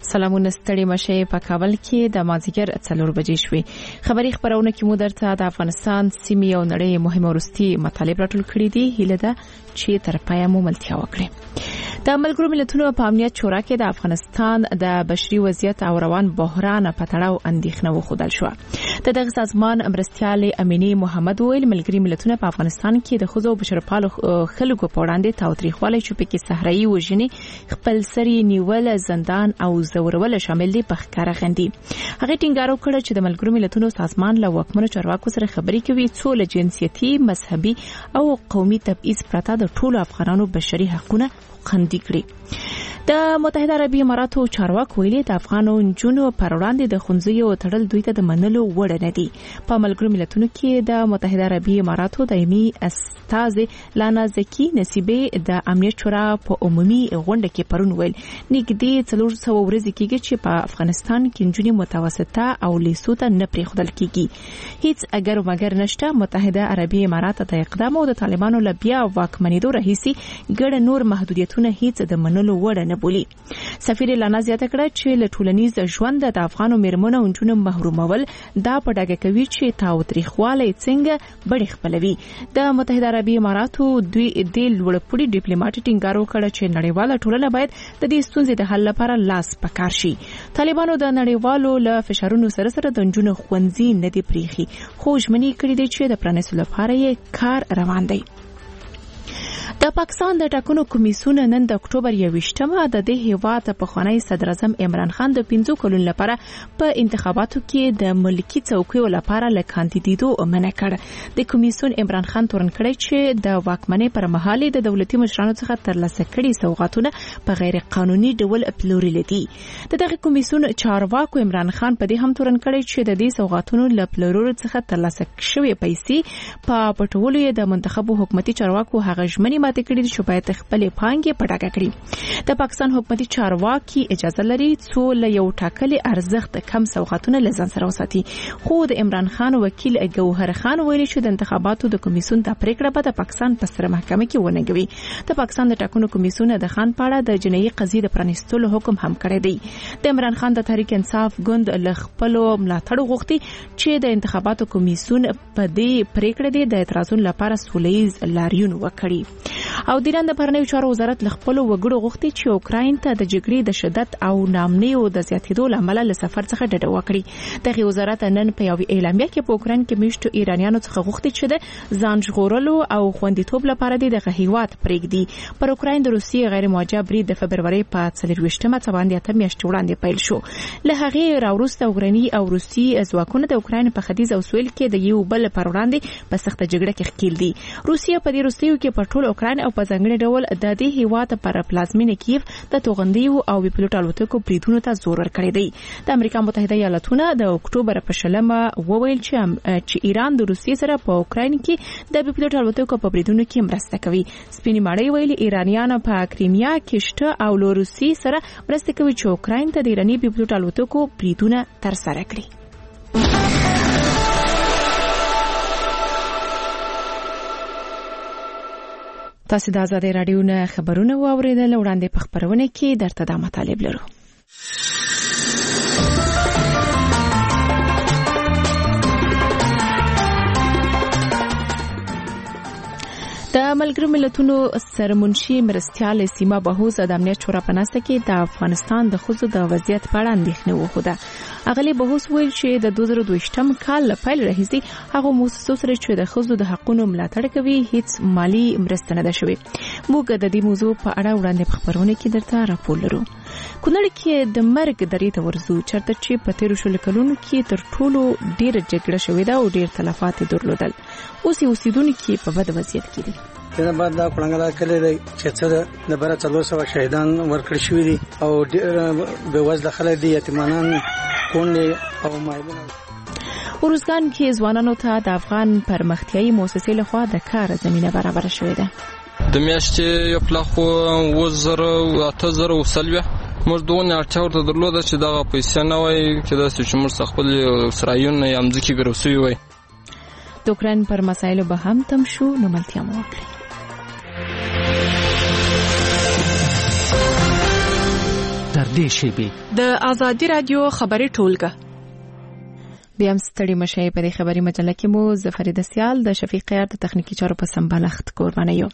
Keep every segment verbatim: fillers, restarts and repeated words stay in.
سلامونه ستړي مشه په کابل کې د مازیګر څلور بجې شوې. خبري خبرونه کې مو درته د افغانستان سیمې او نړۍ مهمه ورستي مطالب راټول کړي دي. هیله ده چې تر پایه مو ملتیا وکړي. د ملګرو ملتونو په امنیت شورا کې د افغانستان د بشري وضعیت او روان بحران په تړاو اندېښنه وښودل شو. د دغه سازمان مرستیال امینه محمد ویل ملګري ملتونه په افغانستان کې د ښځو بشرپالو خلکو په وړاندې تاوتریخوالی چې پکې صحرایي وژنې خپل سری نیول زندان او زورول شامل دي په ښکاره غندي. هغه ټینګار وکړ چې د ملګرو ملتونو سازمان له واکمنو چارواکو سره خبرې کوي څو له جنسيتي مذهبي او قومي تبعیض پرته د ټولو افغانانو بشري حقوقونه خوندي کړي. د متحده عربي اماراتو چارواکو ویلي د افغانو نجونو پر وړاندې د خنځیو تړل دوی ته د منلو وړ نه دي. په ملګرو ملتونو کې د متحده عربي اماراتو دایمي استازي لانا زکی نصیبه د امنیت شورا په عمومي غونډه کې پرون ویل نږدې څلور سوه ورځې کېږي چې په افغانستان کې نجونې متوسطه او لیسو ته نه پرېښودل کېږي. هیڅ اگر مګر نشته. متحده عربي امارات د اقدام او د طالبانو له بیا واکمنېدو راهیسې ګڼ نور محدودیتونه هیڅ د منلو وړ نه بولي. سفیر لانا زیاته کړه چې له ټولنیز ژوند د افغانو میرمنو او نجونو محرومول دا په ډاګه کوي چې تاوتریخوالی څنګه بړې خپلوي. د متحده عربي اماراتو دوی د لوړپوړي ډیپلوماټ ټینګار وکړ چې نړیواله ټولنه باید د دې ستونزې د حل لپاره لاس پکار شي. طالبانو د نړیوالو له فشارونو سره سره د نجونو ښوونځي نه دي پریخي خو ژمنې کړې دي چې د پرانیستلو لپاره یې کار روان دی. د پاکستان د ټاکنو کمیسیون نن د اکتوبر یوویشتمه د دې هیواد پخوانی صدر اعظم عمران خان د پنځو کلونو لپاره په انتخاباتو کې د ملکی څوکیو لپاره له کاندیدېدو منع کړ. د کمیسیون عمران خان تورن کړی چې د واکمنۍ پر مهال د دولتي مشرانو څخه ترلاسه کړي سوغاتونه په غیر قانوني ډول پلورل دي. دغه کمیسیون چارواکو عمران خان په دې هم تورن کړی چې د دې سوغاتونو له پلورلو څخه ترلاسه شوی پیسې په پټولو د منتخبو حکومتي چارواکو هغه ژمنې ماته کړي چې باید خپل پانګې پټاکه کړي. د پاکستان حکومتي چارواکي اجازه لري څو له یو ټاکلي ارزښت کم سوغاتونه له ځان سره وساتي. خو د عمران خان وکیل ګوهر خان ویلي چې د انتخاباتو د کمیسیون د پریکړه به د پاکستان په ستره محکمه کې ونګوي. د پاکستان د ټاکنو کمیسیون د خان پاړه د جنایي قضیې د پرانیستلو حکم هم کړی دی. د عمران خان د تحریک انصاف ګوند له خپل ملاتړ غوښتي چې د انتخاباتو کمیسیون په دې پریکړه د اعتراضونو لپاره سولهییز لاریون وکړي. او د ایران د بهرنیو چارو وزارت له خپل وګړو غوښتي چې اوکراین ته د جګړې د شدت او نامنیو د زیاتېدو لامل له سفر څخه ډډه وکړي. دغه وزارت نن په یو اعلامیه کې په اوکراین کې میشتو ایرانیانو څخه غوښتي چې د ځان ژغورلو او خوندیتوب لپاره دغه هیواد پرېږدي. پر اوکراین د روسیې غیر موجه برید د فبرवरी په څلرویشتمه څه باندې اته میاشتې وړاندې پیل شو. له هغې راوروسته اوکرایني او روسي ځواکونه د اوکراین په ختیځ او سویل کې د یو بل پر وړاندې په سخته جګړه کې ښکیل دي. روسیه په دې وروستیو کې په ټول اوکراین او په ځانګړي ډول د دې هیواد پر پلازمینه کیف د توغندیو او بي پلوټ الوتکو بریدونو ته زور ورکړی دی. د امریکا متحده ایالاتونه د اکتوبر په شلمه وویل چې چې ایران د روسیې سره په اوکراین کې د بي پلوټ الوتکو په بریدونو کې مرسته کوي. سپینې ماړی ویلي ایرانیان په کریمیا کې شته او له روسیې سره مرسته کوي چې اوکراین ته د ایراني بي پلوټ الوتکو بریدونه ترسره کړي. تاسو د آزادۍ رادیو نه خبرونه واوریدل. وړاندې په خبرونه کې درته دا مطالب لرو. د ملګرو ملتونو سرمنشي مرستیال سیما بهوز د امنیت شورا په ناسته کې د افغانستان د ښځو د وضعیت په اړه اندېښنه وښوده. اغلی بهوز ویل چې د دوه زره دویشتم کال له پیل راهیسې هغه مؤسسو سره چې د ښځو د حقوقو ملاتړ کوي هیڅ مالی مرسته نه ده شوې. موږ د دې موضوع په اړه وړاندې په خبرونه کې درته راپور لرو. کونړ کې د مرګ درې ته ورځو چرته چې په تیرو شلو کلونو کې تر ټولو ډېره جګړه شوې ده او ډېر تلفات یې درلودل. اوس یې اوسېدونکي په بد وضعیت کې دي. دنه بعد دا کړنګلا کړی دی چې څه د بره څلور سوه شهیدان ورکړل شوي دي او ډېر بېوزله خلک دي، یتیمانان، کونډې او مایلونه. ارزګان کې ځوانانو ته د افغان پرمختیایي موسسې لخوا د کار زمینه برابره شوې ده. د میاشتې یو پلاخو اووه زره اته زره وسلوه موږ دغه اړتیا ورته درلوده چې دغه پیسې نه وای چې داسې چې موږ خپل سرایونه یا مځکې ګرو سوي وای. د اوکراین پر مسایلو به هم تم شو. نو ملتیا مو وکړئ. در دې شیبې د آزادي رادیو خبري ټولګه. بیا هم ستړي مشئ. په دې خبري مجله کې مو زفرید سیال د شفیق قیار د تخنیکی چارو په سمبالښت قرباني یو.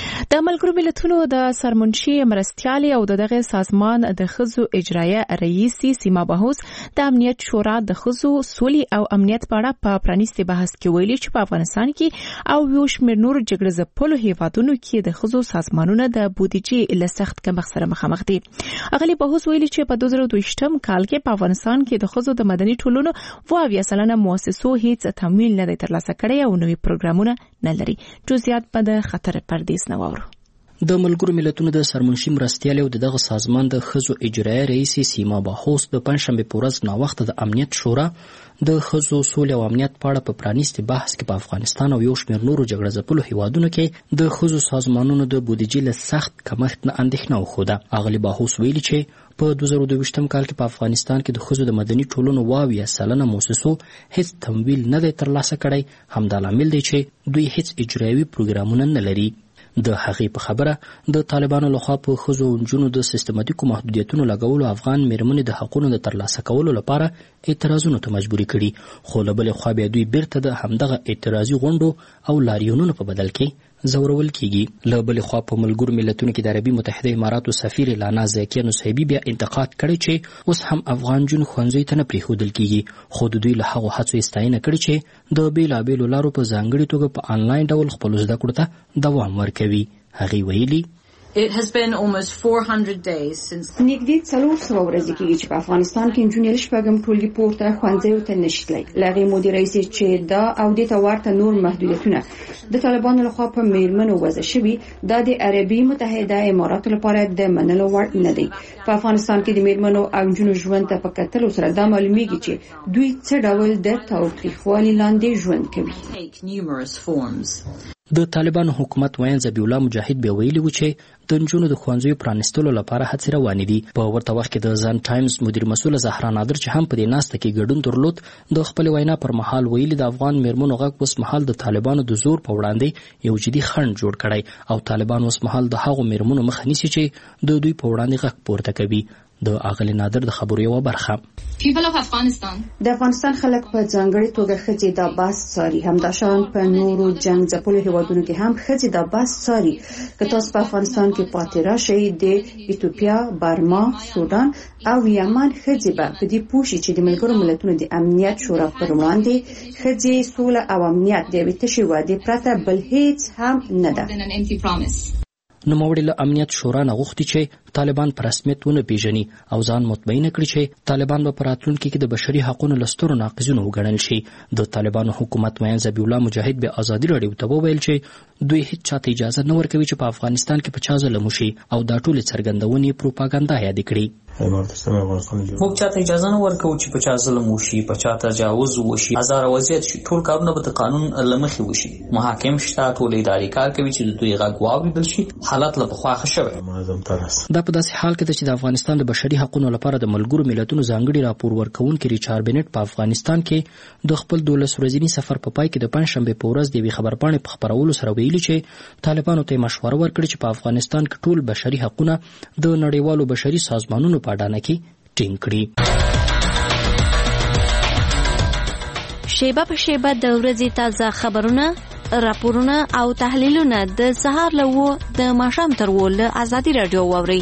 د ملګرو ملتونو د سرمنشي مرستيالي او دغه سازمان د خزو اجرایه رئیسي سیما بهوس د امنیت شورا د خزو سولي او امنیت په اړه په پرانیستي بحث کې ویلي چې په افغانستان کې او یو شمېر نور جګړه ځپلو هیوادونو کې د خزو سازمانونو د بودیجې له سخت کمښت سره مخامخ دي. اغلی بهوس ویلي چې په دوه زره دوه ویشتم کال کې په افغانستان کې د خزو د مدني ټولنو و بیا سلنه مؤسسو هیڅ تمویل نه دی ترلاسه کړی او نوي پروګرامونه نه لري. جزئیات په د خطر پردیس نه واورو. د ملګرو ملتونو د سرمنشي مرستيال او دغه سازمان د خزو اجرایه رئیسي سیما بهوس د پنځشنبه په ورځ ناوخته د امنیت شورا د خزو سولې او امنیت په اړه په پرانیستي بحث کې په افغانستان او یو شمېر نورو جګړه ځپلو هیوادونو کې د خزو سازمانونو د بودیجې له سخت کمښت نه اندېښنه وښوده. اغلی بهوس ویلي چې په دوه زره دوه ویشتم کال کې په افغانستان کې د خزو د مدني ټولنو واویا سلنه مؤسسو هیڅ تمویل نه دی ترلاسه کړی. همدا لامل دی چې دوی هیڅ اجرایوي پروګرامونه نه لري. د هغې په خبره د طالبانو لخوا په خزو او نجونو د سیستماتیکو محدودیتونو لګولو افغان میرمنې د حقونو د ترلاسه کولو لپاره اعتراضونو ته مجبوري کړي، خو له بلې خوا بیا دوی بیرته د همدغه اعتراضي غونډو او لاریونونو په بدل کې زورول کیږي. له بلې خوا په ملګرو ملتونو کې د عربي متحده اماراتو سفیر لانا زاکیه نصیبی بیا انتقاد کړی چې اوس هم افغان جون ښوونځیو ته نه پرېښودل کیږي، خو د دوی له هغو هڅو ستاینه کړې چې د بېلابېلو لارو په ځانګړې توګه په آنلاین ډول خپلو زده کړو ته دوام ورکوي. هغې ویلي It has been almost four hundred days since نږدې څلور سوه ورځې کېږي چې په افغانستان کې نجونې له شپږم ټولګي پورته ښوونځیو ته نشي تللی. له هغې مودې راهیسې چې دا او دې ته ورته نور محدودیتونه د طالبانو لخوا په میرمنو وضع شوي، دا د عربي متحده اماراتو لپاره د منلو وړ نه دی. په افغانستان کې د میرمنو او نجونو ژوند ته په کتلو سره دا معلومیږي چې دوی څه ډول د تاوتریخوالي لاندې ژوند کوي. د طالبانو حکومت وین ذبیح الله مجاهد به ویلي و چې د نجونو د ښوونځیو پرانیستلو لپاره هڅې روانې دي. په ورته وخت کې د ځان ټایمز مدیر مسؤل زهرا نادر چې هم په دې ناسته کې ګډون درلود د خپل وینا پر مهال ویلي د افغان میرمنو غږ اوس مهال د طالبانو د زور په وړاندې یو جدي خنډ جوړ کړی او طالبان اوس مهال د هغو میرمنو مخه نیسي چې د دوی په وړاندې غږ پورته کوي. د اغلی نادر د خبرو یو برخه د افغانستان خلک په ځانګړي توګه ښځې دا بحث څاري. همداشان په نورو جنګ ځپلو هیوادونو کې هم ښځې دا بحث څاري. که تاسو په افغانستان کې پاتې راشئ د ایتوپیا، برما، سودان او یمن ښځې به په دې پوه شي چې د ملګرو ملتونو د امنیت شورا پر وړاندې ښځې سوله او امنیت د یوې تشې وعدې پرته بل هیڅ هم نه ده. نوموړي له امنیت شورا نه غوښتي چې طالبان په رسمیت ونه پیژني او ځان مطمئنه کړي چې طالبان به په راتلونکي کې د بشري حقونو له سترو ناقضینو وګڼل شي. د طالبانو حکومت وین ذبیح الله مجاهد به ازادي راډیو ته وویل چې دوی هیڅ چاته اجازه نه ورکوي چې په افغانستان کې په چا ظلم وشي او دا ټولې څرګندونې پروپاګاندا یادې کړي. موږ چاته اجازه نه ورکوو چې په چا ظلم وشي، په چا تجاوز وشي، هزاره وضعیت شي. ټول کارونه به د قانون له مخې وشي. محاکم شته، ټول اداري کار کوي چې د دوی غږ واورېدل شي. حالت له پخوا ښه شوی. دا په داسې حال کې ده چې د افغانستان د بشري حقونو لپاره د ملګرو ملتونو ځانګړي راپور ورکوونکي ریچارډ بنټ په افغانستان کې د خپل دولس ورځني سفر په پای کې د پنځشنبې په ورځ د یوې خبرپاڼې په خپرولو سره ویلي چې طالبانو ته مشوره ورکړه چې په افغانستان کې ټول بشري حقونه د نړیوالو بشري سازمانونو په اډانه کې ټینګ کړي. شیبه په شیبه د ورځې تازه خبرونه، راپورونه او تحلیلونه د سهار له و د ماښام تر و له آزادي راډیو واورئ.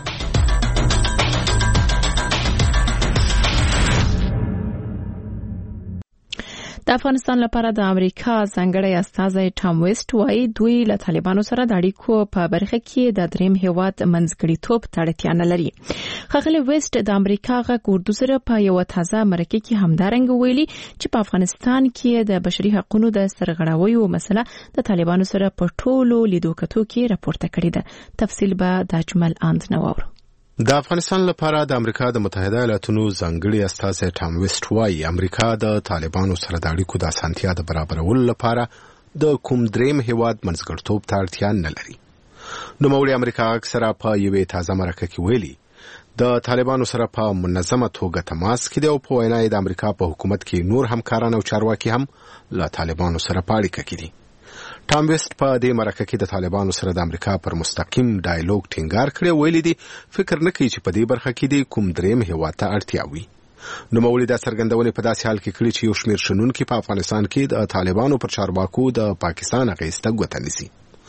د افغانستان لپاره د امریکا ځانګړی استازی ټام ویسټ وايي دوی له طالبانو سره د اړیکو په برخه کې د دریم هیواد منځګړیتوب ته اړتیا نه لري. ښاغلی ویسټ د امریکا غږ اردو سره په یو تازه مرکه کې همدارنګه ویلي چې په افغانستان کې د بشري حقوقو د سرغړاویو مسله د طالبانو سره په ټولو لیدو کتو کې راپورته کړې ده. تفصیل به د اجمل اند نواورو. د افغانستان لپاره د امریکا د متحده ایالاتونو ځانګړي استازی ټام ویسټ وايي امریکا د طالبانو سره د اړیکو د اسانتیا د برابرولو لپاره د کوم دریم هیواد منځګړیتوب ته اړتیا نه لري. نوموړي امریکا اکثره په یوې تازه مرکه کې ویلي د طالبانو سره په منظمه توګه تماس کې دی او په وینا د امریکا په حکومت کې نور همکاران او چارواکي هم له طالبانو سره په اړیکه کې دي. ټام ویسټ په دې مرکه کې د طالبانو سره د امریکا پر مستقیم ډایالوګ ټینګار کړی، ویلي دي فکر نه کوي چې په دې برخه کې د کوم دریم هیواد ته اړتیا وي. نوموړي دا څرګندونې په داسې حال کې کړي چې یو شمېر شنونکي په افغانستان کې د طالبانو پر چارواکو د پاکستان اغېسته ګوته نیسي.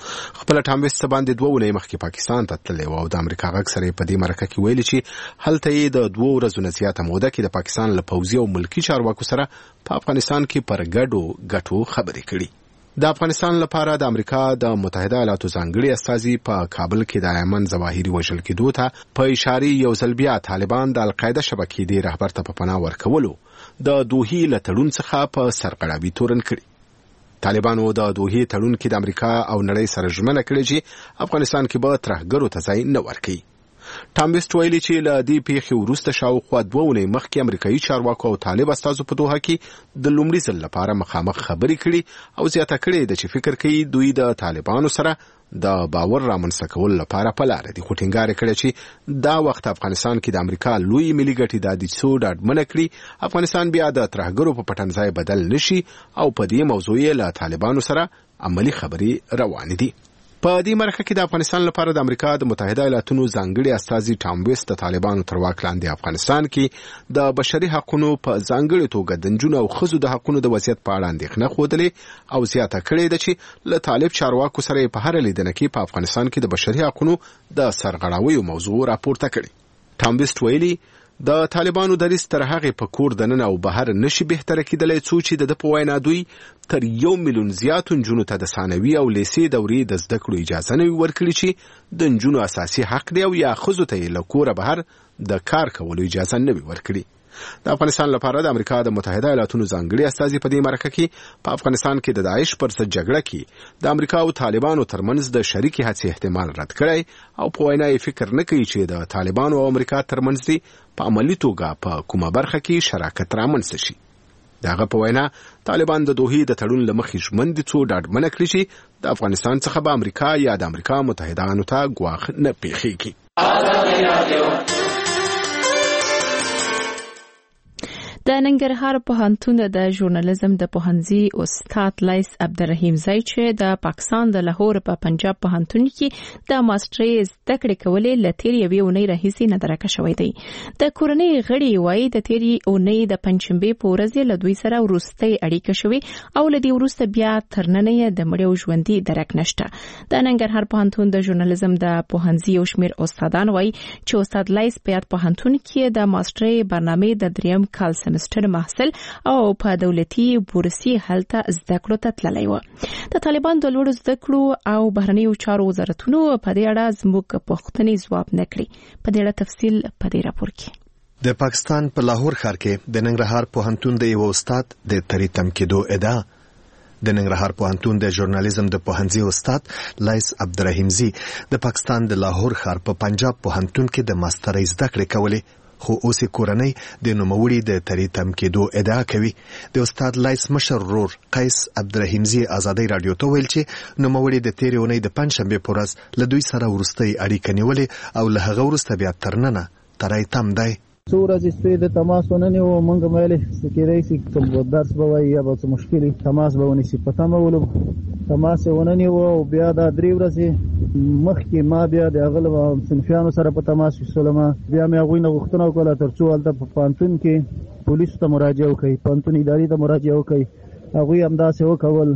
خپل ټام ویسټ باندې دوه ونې مخکې پاکستان ته تللی و او د امریکا غږ سره په دې مرکه کې ویلي چې هلته یې د دوه ورځو نه زیاته موده کې د پاکستان له پوځي او ملکي چارواکو سره په افغانستان کې پر ګډو ګټو خبرې کړي. د افغانستان لپاره د امریکا د متحده ایالاتو ځانګړي استازي په کابل کې د ایمن ظواهري وژل کېدو ته په اشاره یو ځل بیا طالبان د القاعده شبکې د رهبر ته په پناه ورکولو د دوحې له تړون څخه په سرغړاوي تورن کړي. طالبانو د دوحې تړون کې د امریکا او نړۍ سره ژمنه کړې چې افغانستان کې به ترهګرو ته ځای نه ورکوي. ټام ویسټ ویلي چې له دې پیښې وروسته شاوخوا دوه اونۍ مخکې امریکایي چارواکو او طالب استازو په دوحه کې د لومړي ځل لپاره مخامخ خبرې کړي او زیاته کړې ده چې فکر کوي دوی د طالبانو سره د باور رامنځته کولو لپاره په لاره دي، خو ټینګار کړی چې دا وخت افغانستان کې د امریکا لوی ملي ګټې دا دي څو ډاډمنه کړي افغانستان بیا د ترهګرو په پټنځای بدل نشي او په دې موضوع یې له طالبانو سره عملی خبرې روانې دي. په دې مرکه کې د افغانستان لپاره د امریکا د متحده ایالاتونو ځانګړي استازي ټام ویسټ د طالبانو تر واک لاندې افغانستان کې د بشري حقوقو په ځانګړي توګه د نجونو او ښځو د حقوقو د وضعیت په اړه اندېښنه ښودلې او زیاته کړې ده چې له طالب چارواکو سره په هر لیدنه کې په افغانستان کې د بشري حقوقو د سرغړاویو موضوع راپورته کړي. ټام ویسټ ویلي د طالبانو دریځ تر هغې په کور دننه او بهر نشي بهتره کېدلی څو چې د ده په وینا دوی تر یو میلیون زیاتو نجونو ته د ثانوي او لیسې دورې د زده کړو اجازه نه وي ورکړي چې د نجونو اساسي حق دی او یا ښځو ته یې له کوره بهر د کار کولو اجازه نه وي ورکړي. د افغانستان لپاره د امریکا د متحده ایالاتونو ځانګړي استازي په دې مرکه کې په افغانستان کې د داعش پر ضد جګړه کې د امریکا او طالبانو ترمنځ د شریکې هڅې احتمال رد کړی او په وینا یې فکر نه کوي چې د طالبانو او امریکا ترمنځ دي په عملي توګه په کومه برخه کې شراکت رامنځته شي. دغه په وینا طالبان د دوحې د تړون له مخې ژمن دي څو ډاډمنه کړي چې د افغانستان څخه به امریکا یا د امریکا متحدانو ته ګواښ نه پیښیږي. د ننګرهار پوهنتون د ژورنالیزم د پوهنځي استاد لیس عبدالرحیم زئی چې د پاکستان د لاهور په پنجاب پوهنتون کې د ماسترۍ زده کړې کولې له تېرې یوې اونۍ راهیسې ندرکه شوی دی. د کورنۍ غړي وایي د تېرې اونۍ د پنجشنبې په ورځ له دوی سره وروستۍ اړیکه شوې او له دې وروسته بیا تر ننه یې د مړ او ژوندي درک نشته. د ننګرهار پوهنتون د ژورنالیزم د پوهنځي یو شمېر استادان وایي چې استاد لیس په یاد پوهنتون کې د ماسترۍ برنامې د دریم کال سمستر محصل او په دولتي بورسي هلته زده کړو ته تللی و. د طالبان د لوړو زده کړو او بهرنیو چارو وزارتونو په دې اړه زموږ پوښتنې ځواب نه کړي. په دې اړه تفصیل په دې راپور کې. د پاکستان په لاهور ښار کې د ننګرهار پوهنتون د یو استاد د تریتم کېدو ادعا. د ننګرهار پوهنتون د ژورنالیزم د پوهنځي استاد لیس عبدالرحیم زئی د پاکستان د لاهور ښار په پنجاب پوهنتون کې د ماسترۍ زده کړې کولې، خو اوس کورنۍ د نوموړي د تریتم کېدو ادعا کوي. د استاد لیس مشر ورور قیس عبدالرحیم زئی ازادي رادیو ته ویل چې نوموړي د تېرې اونۍ د پنجشنبې په ورځ له دوی سره وروستۍ اړیکه نیولې او له هغه وروسته بیا تر ننه تریتم دی. څو ورځې سپې د تماس وننې و مونږ ویلې چې کېدای شي کوم درس به وایي یا به څه مشکل تماس به ونیسي. په تمه ولو تماس یې وننې و او بیا دا درې ورځې مخکې ما بیا د هغه له صنفیانو سره په تماس شولم. بیا مې هغوی نه غوښتنه وکړه تر څو هلته په پوهنتون کې پولیسو ته مراجعه وکړي، پوهنتون ادارې ته مراجعه وکړي. هغوی همداسې وکول.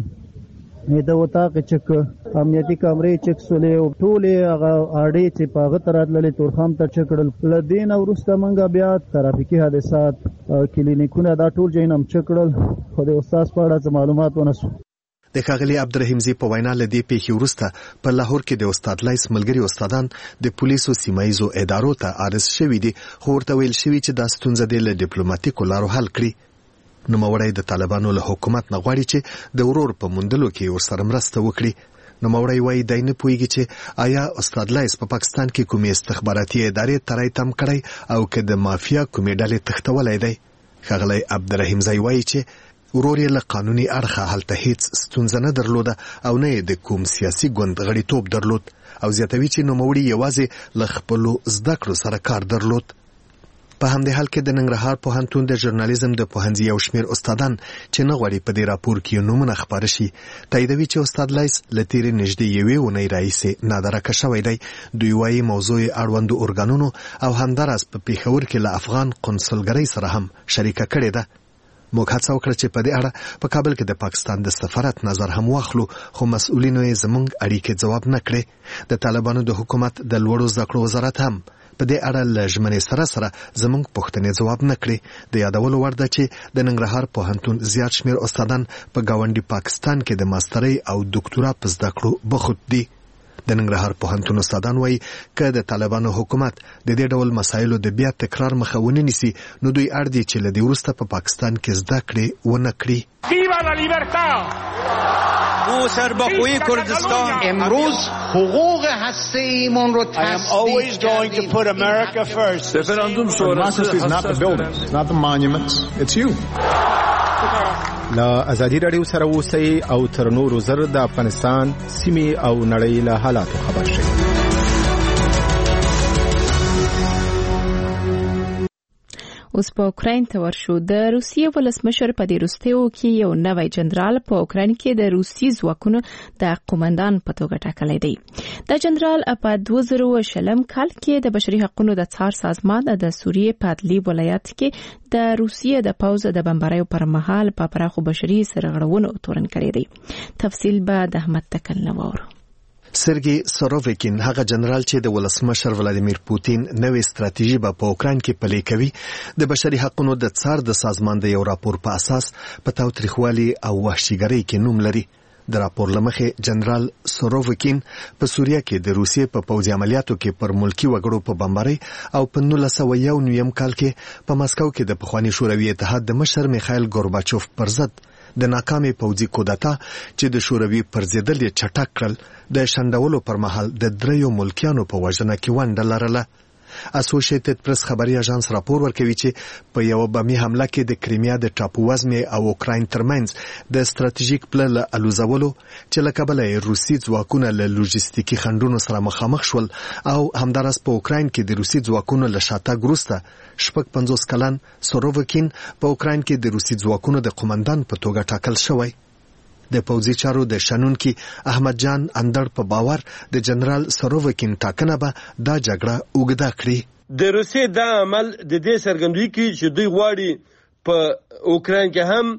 د وطاق چک امنیتي کامرې چک سولې او ټولې هغه اړې چې په هغه تر راتللې تورخم ته چک کړل. له دې نه وروسته موږ بیا ترافیکي حادثات کلینیکونه دا ټول ځایونه هم چک کړل، خو د استاد په اړه څه معلومات ونه سو. د ښاغلي عبدالرحیم زئی په وینا له دې پیښې وروسته په لاهور کې د استاد لیس ملګري استادان د پولیسو سیمایزو ادارو ته عرض شوي دي، خو ورته ویل شوي چې دا ستونزه دې له ډیپلوماتیکو لارو حل کړي. نوموړی د طالبانو له حکومت نه غواړي چې د ورور په موندلو کې ورسره مرسته وکړي. نوموړی وایي دی نه پوهیږي چې آیا استاد لیس په پاکستان کې کومې استخباراتي ادارې تریتم کړی او که د مافیا کومې ډلې تښتولی دی. ښاغلی عبدالرحیم زئی وایي چې ورور یې له قانوني اړخه هلته هیڅ ستونزه نه درلوده او نه یې د کوم سیاسي ګوند غړیتوب درلود او زیاتوي چې نوموړي یوازې له خپلو زده کړو سره کار درلود. په همدې حال کې د ننګرهار پوهنتون د ژورنالیزم د پوهنځي یو شمېر استادان چې نه غواړي په دې راپور کې نومونه خپاره شي تاییدوي چې استاد لایس له تېرې نږدې یوې اونۍ راهیسې نادرکه شوی دی. دوی وایي موضوع اړوندو ارګانونو او همداراز په پېښور کې له افغان قونسلګرۍ سره هم شریکه کړې ده. موږ هڅه وکړه چې په دې اړه په کابل کې د پاکستان د سفارت نظر هم واخلو خو مسؤلینو یې زموږ اړیکې ځواب نه کړې. د طالبانو د حکومت د لوړو زده کړو وزارت هم په دې اړه له ژمنې سره سره زموږ پوښتنې ځواب نه کړې. د یادولو وړ ده چې د ننګرهار پوهنتون زیات شمېر استادان په ګاونډي پاکستان کې د ماسترۍ او دکتورا په زده کړو بوخت دي. د ننګرهار پوهنتون استادان وایي که د طالبانو حکومت د دې ډول مسایلو د بیا تکرار مخه ونه نیسي نو دوی اړ دي چې له دې وروسته په پاکستان کې زده کړې ونه کړي. او سربخوی کردستان امروز حقوق هسته‌ایمان رو always going to put America first. Referendum sonrası is not the buildings, it's not the monuments, it's you. لا ازادي رادیو سره اوسئ او تر نورو زر د افغانستان سیمې او نړۍ له حالاتو خبر شئ. اوس په اوکراین ته ورشو. د روسیې ولسمشر په دې وروستیو کې یو نوی جنرال په اوکراین کې د روسي ځواکونو د قومندان په توګه ټاکلی دی. دا جنرال په دوه زره او شلم کال کې د بشري حقوقو د څار سازمان د سوریې په ادلیب ولایت کې د روسیې د پوځ د بمباریو پر مهال په پراخو بشري سرغړونو تورن کړی دی. تفصیل به د احمد تکل نوور. سرګي سوروویکین هغه جنرال چې د ولسمشر ولادیمیر پوتین نوې ستراتیژي په اوکراین کې پلي کوي د بشري حقوقو د څار د سازمان د یو راپور په اساس په تاوتریخوالي او وحشیګرۍ کې نوم لري. د راپور لمخې جنرال سوروویکین په سوریه کې د روسیې په پوځي عملیاتو کې پر ملکی وګړو په بمبارۍ او په نولس سوه یو نویم کال کې په مسکو کې د پخواني شوروي اتحاد د مشر میخایل ګورباچوف پر ضد د ناکامې پوځي کودتا چې د شوروي پر ضد یې چټک کړل د شندولو پر مهال د دریو ملکیانو په وژنه کې ونډه لرله. اسوسییټډ پریس خبري اژانس راپور ورکوي چې په یو بمي حمله کې د کریمیا د ټاپو وزمې او اوکراین ترمنځ د ستراتیژیک پل الوزولو چې له کبله روسي ځواکونه له لوجستیکي خنډونو سره مخامخ شول او همداراز په اوکراین کې د روسي ځواکونو له شاتګ وروسته شپږ پنځوس کلن سوروویکین په اوکراین کې د روسي ځواکونو د قومندان په توګه ټاکل شوی. د پوځي چارو د شنونکي احمد جان اندړ په باور د جنرال سوروویکین ټاکنه به دا جګړه اوږده کړي. د روسیې دا عمل د دې څرګندوي کوي چې دوی غواړي په اوکراین کې هم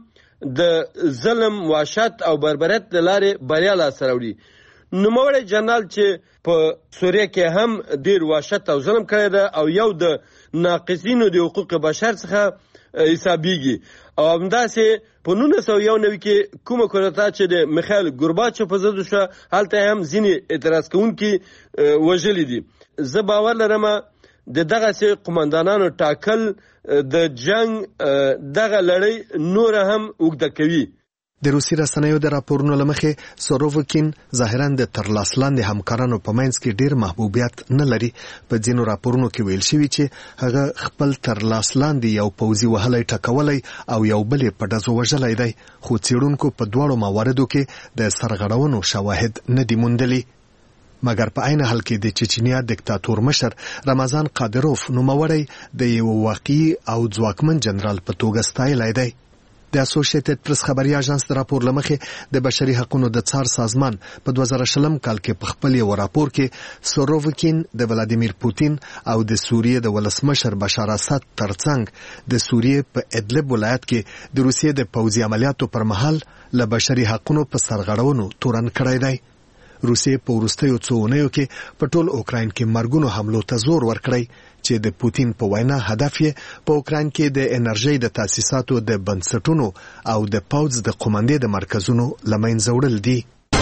د ظلم وحشت او بربریت له لارې بریا لاسته راوړي. نوموړی جنرال چې په سوریه کې هم ډېر وحشت او ظلم کړی ده او یو د ناقصینو د حقوق بشر څخه حسابیږي او همداسې په نولس سوه یو نوي کې کومه کودتا چې د میخایل ګورباچوف په ضد شوه هلته هم ځینې اعتراض کوونکي وژلي دي. زه باور لرم د دغسې قومندانانو ټاکل د جنگ دغه لړۍ نوره هم اوږده کوي. د روسي رسنیو د راپورونو له مخې سوروویکین ظاهرا د ترلاس لاندې همکارانو په منځ کې ډیر محبوبیت نه لري. په ځینو راپورونو کې ویل شوي چې هغه خپل ترلاس لاندې یو پوځي وهلی ټکولی او یو بل یې په ډزو وژلی دی خو څېړونکو په دواړو مواردو کې د سرغړونو شواهد نه دي موندلي. مګر په عین حال کې د چچنیا دیکتاتور مشر رمضان قادروف نوموړی د یو واقعي او ځواکمن جنرال په توګه ستایلی دی. د اسوسییټډ پریس خبري اژانس د راپور لمخې د بشري حقوقو د څار سازمان په دوه زره شلم کال کې په خپل یو راپور کې سوروویکین د ولادیمیر پوتین او د سوریې د ولسمشر بشار اسد ترڅنګ د سوریې په ادلب ولایت کې د روسیې د پوځي عملیاتو پر مهال له بشري حقوقو په سرغړونو تورن کړی دی. روسیې په وروستیو څو اونیو کې په ټول اوکراین کې مرګونو حملو ته زور ورکړی چې د پوتین په وینا هدف یې په اوکراین کې د انرژۍ د تاسیساتو د بنسټونو او د پوځ د قومندې د مرکزونو له منځه وړل دي.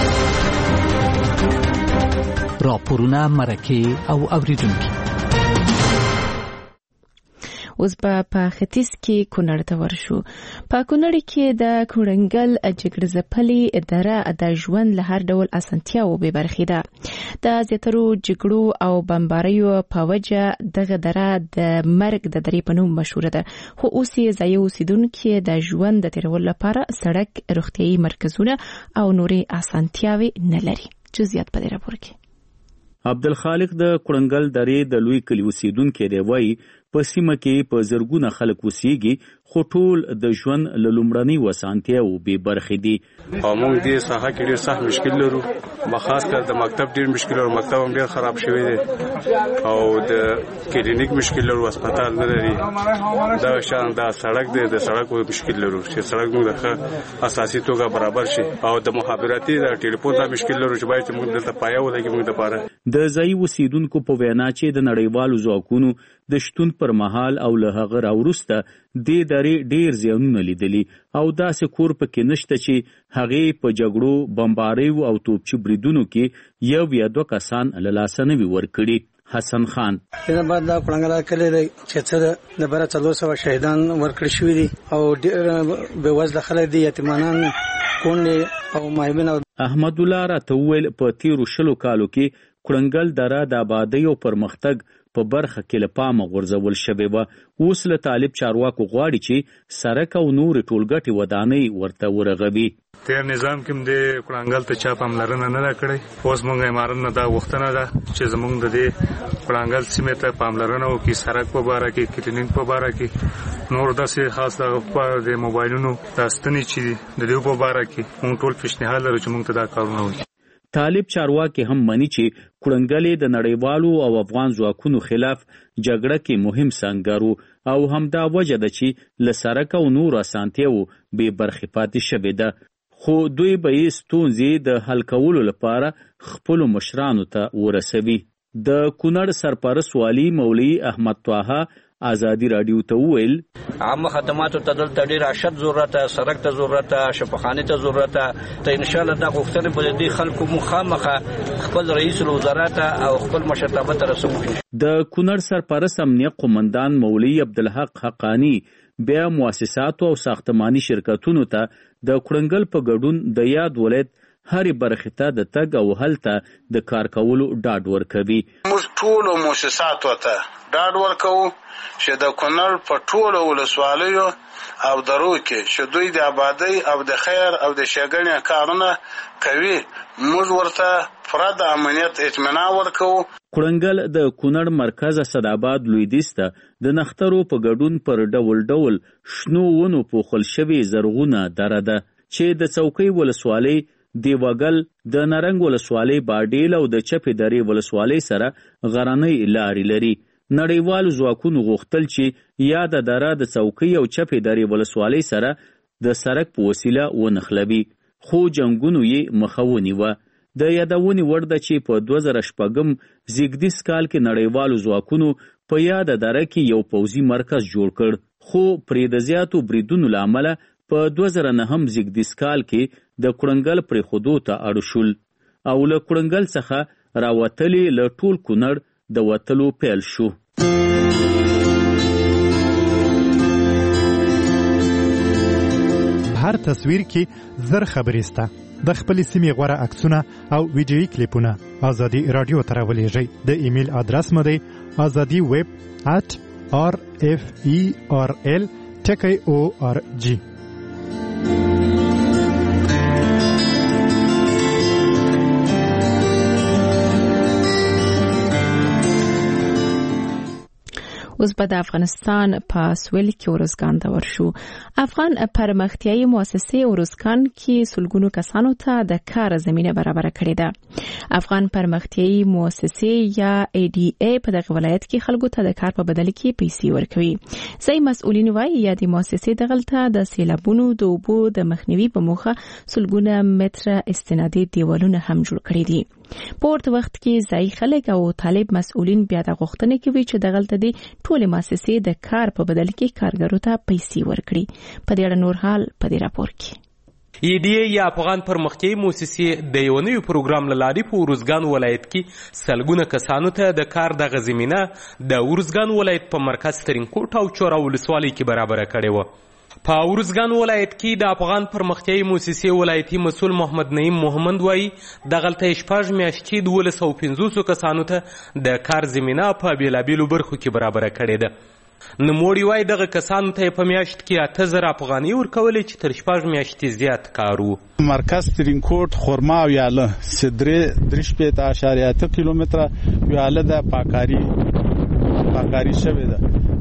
راپورونه مرکه او اوریدونکي. اوس په ختیځ کې کونړ ته ورشو. په کونړ کې د کورنګل جګړه ځپلې اداره د ژوند له هر ډول اسانتیاو بې برخې ده. د زیاترو جګړو او بمباریو په وجه دغه دره د مرګ د درې په نوم مشهوره ده خو اوس یې ځایي اوسیدونکي د ژوند د تیرولو لپاره سړک روغتیايي مرکزونه او نورې اسانتیاوې نه لري. جزئیات په دې راپور کې. عبدالخالق د کورنګل درې د لوی کلي اوسیدونکی دی. وایي په سیمه کې په زرګونه خلک اوسېږي خو ټول د ژوند له لومړنۍ وسانتیاوو بې برخې دي. او موږ دې ساحه کې ډېر سخت مشکل لرو، خاص کر د مکتب ډېر مشکل لرو، مکتب هم ډېر خراب شوی دی او د کلینیک مشکل لرو، هسپتال نه لري. دا شان دا سړک دی، د سړک مشکل لرو چې سړک موږ د اساسي توګه برابر شي، او د مخابراتي د ټلیفون دا مشکل لرو چې باید موږ دلته پایه ولګي موږ لپاره. د ځایي اوسیدونکو په وینا چې د نړیوالو ځواکونو د شتون پر مهال او له هغه راوروسته دې درې ډېر زیانونه لیدلي او داسې کور پکې نشته چې هغې په جګړو، بمباریو او توپچي بریدونو کې یو یا دوه کسان له لاسه نه وي ورکړي. حسن خان دنه بعد دا کړنګلا کلی دی چې څه د بره څلور سوه شهیدان ورکړي شوي دي او ډېر بېوزله خلک دي، یتیمانان، کونډې او مایبین. احمد الله راته وویل په تیرو شلو کالو کې کړنګل دره د آبادۍ او پرمختګ په برخه کې له پامه غورځول شوې وه. اوس له طالب چارواکو غواړي چې سړک او نورې ټولګټې ودانۍ ورته ورغوي. تیر نظام کې هم د کړنګل ته چا پاملرنه نه ده کړې. اوس موږ امارت نه دا غوښتنه ده چې زموږ د دې کړنګل سیمې ته پاملرنه وکړي، سړک په باره کې، کلینیک په باره کې، نور داسې خاص د موبایلونو دا ستنې چې د دې په باره کې موږ ټول پیشنهاد لرو چې موږ ته دا کارونه وکړي. طالب چارواکي هم مني چې کړنګلې د نړیوالو او افغان ځواکونو خلاف جګړه کې مهم سنګر او همدا وجه ده چې له سړک او نورو اسانتیاوو بې برخې پاتې شوې ده. خو دوی به یې ستونزې د حل کولو لپاره خپلو مشرانو ته ورسوي. د کونړ سرپرست والي مولوي احمد طاها آزادي راډیو ته وویل عامه خدماتو ته دلته ډېر اشد ضرورت، سړک ته ضرورت، شفاخانې ته ضرورت ته ان شاء الله دا غوښتنې به د خلکو مخامخه خپل رئیس الوزرا ته او خپل مشرتابه ته رسوي. د کونړ سرپرست امنیه قومندان مولوي عبدالحق حقانی بیا مؤسساتو او ساختماني شرکتونو ته د کړنګل په ګډون د یاد ولایت هرې برخې ته د تګ او هلته د کار کولو ډاډ ورکوي. موږ ټولو مؤسساتو ته ډاډ ورکوو چې د کونړ په ټولو ولسوالیو او درو کې چې دوی د آبادۍ او د خیر او د ښېګڼې کارونه کوي، موږ ورته پوره د امنیت اطمینان ورکوو. کړنګل د کونړ مرکز اسداباد لویدیځ ته د نښترو په ګډون پر ډول ډول شنو ونو پوښل شوې زرغونه دره ده چې د څوکۍ ولسوالۍ، دیوګل، د نرنګ ولسوالۍ باډیل او د چپې درې ولسوالۍ سره غرنۍ لارې لري. نړیوالو ځواکونو غوښتل چې یاده دره د څوکۍ او چپې درې ولسوالۍ سره د سړک په وسیله ونښلوي، خو جنګونو یې مخه ونیوه. د یادونې وړ ده چې په دوه زره شپږم زیږدیز کال کې نړیوالو ځواکونو په یاده دره کې یو پوځي مرکز جوړ کړ، خو پرې د زیاتو بریدونو له امله په دوه زره نهم زیږدیز کال کې د کړنګل پرېښودو ته اړ شول او له کړنګل څخه راوتلې له ټول کونړ د وتلو پیل شو. هر تصویر کې زر خبرې سته. د خپلې سیمې غوره عکسونه او ویډیویي کلیپونه ازادي راډیو ته راولېږئ. د ایمیل ادرس مو دی ازادي ویب ات آر اف ای آر ال ټکی او آر جی. اوس به د افغانستان په سویل کې ورزګان ته ورشو. افغان پرمختیایي مؤسسې ورزګان کې سلګونو کسانو ته د کار زمینه برابر کړې ده. افغان پرمختیایي مؤسسې یا ای ډي ای په دغه ولایت کې خلکو ته د کار په بدل کې پیسې ورکوي. ځای مسؤلین وایي یا د مؤسسې دغلته د سیلابونو د اوبو د مخنیوي په موخه سلګونه متره استنادي دیوالونه هم جوړ کړي دي. په ورته وخت کې ځای خلک او طالب مسؤلین بیا د غوښتنې کوي چې دغلته د ټولې مؤسسې د کار په بدل کې کارګرو ته پیسې ورکړي. په دې اړه نور حال په دې راپور کې. ای ډي ای یا افغان پرمختیایي مؤسسې د یو نوي پروګرام له لارې په ورزګان ولایت کې سلګونه کسانو ته د کار دغه زمینه د ورزګان ولایت په مرکز ترینکوټ او چوره ولسوالۍ کې برابره کړې وه. په ورزګان ولایت کې د افغان پرمختیایي مؤسسې ولایتي مسؤل محمد نعیم محمد وایي دغلته شپږ میاشتې دولس سوه پنځوسو کسانو ته د کار زمینه په بېلابېلو برخو کې برابره کړې ده. نوموړي وایي دغه کسانو ته په میاشت کې اته زره افغانۍ ورکولې چې تر شپږ میاشتې زیات کار و. مرکز ترینکوټ، خرما او یاله سدرې درې شپېته اعشاریه اته کیلومتره یاله د پاکاري پاکاري شوې ده.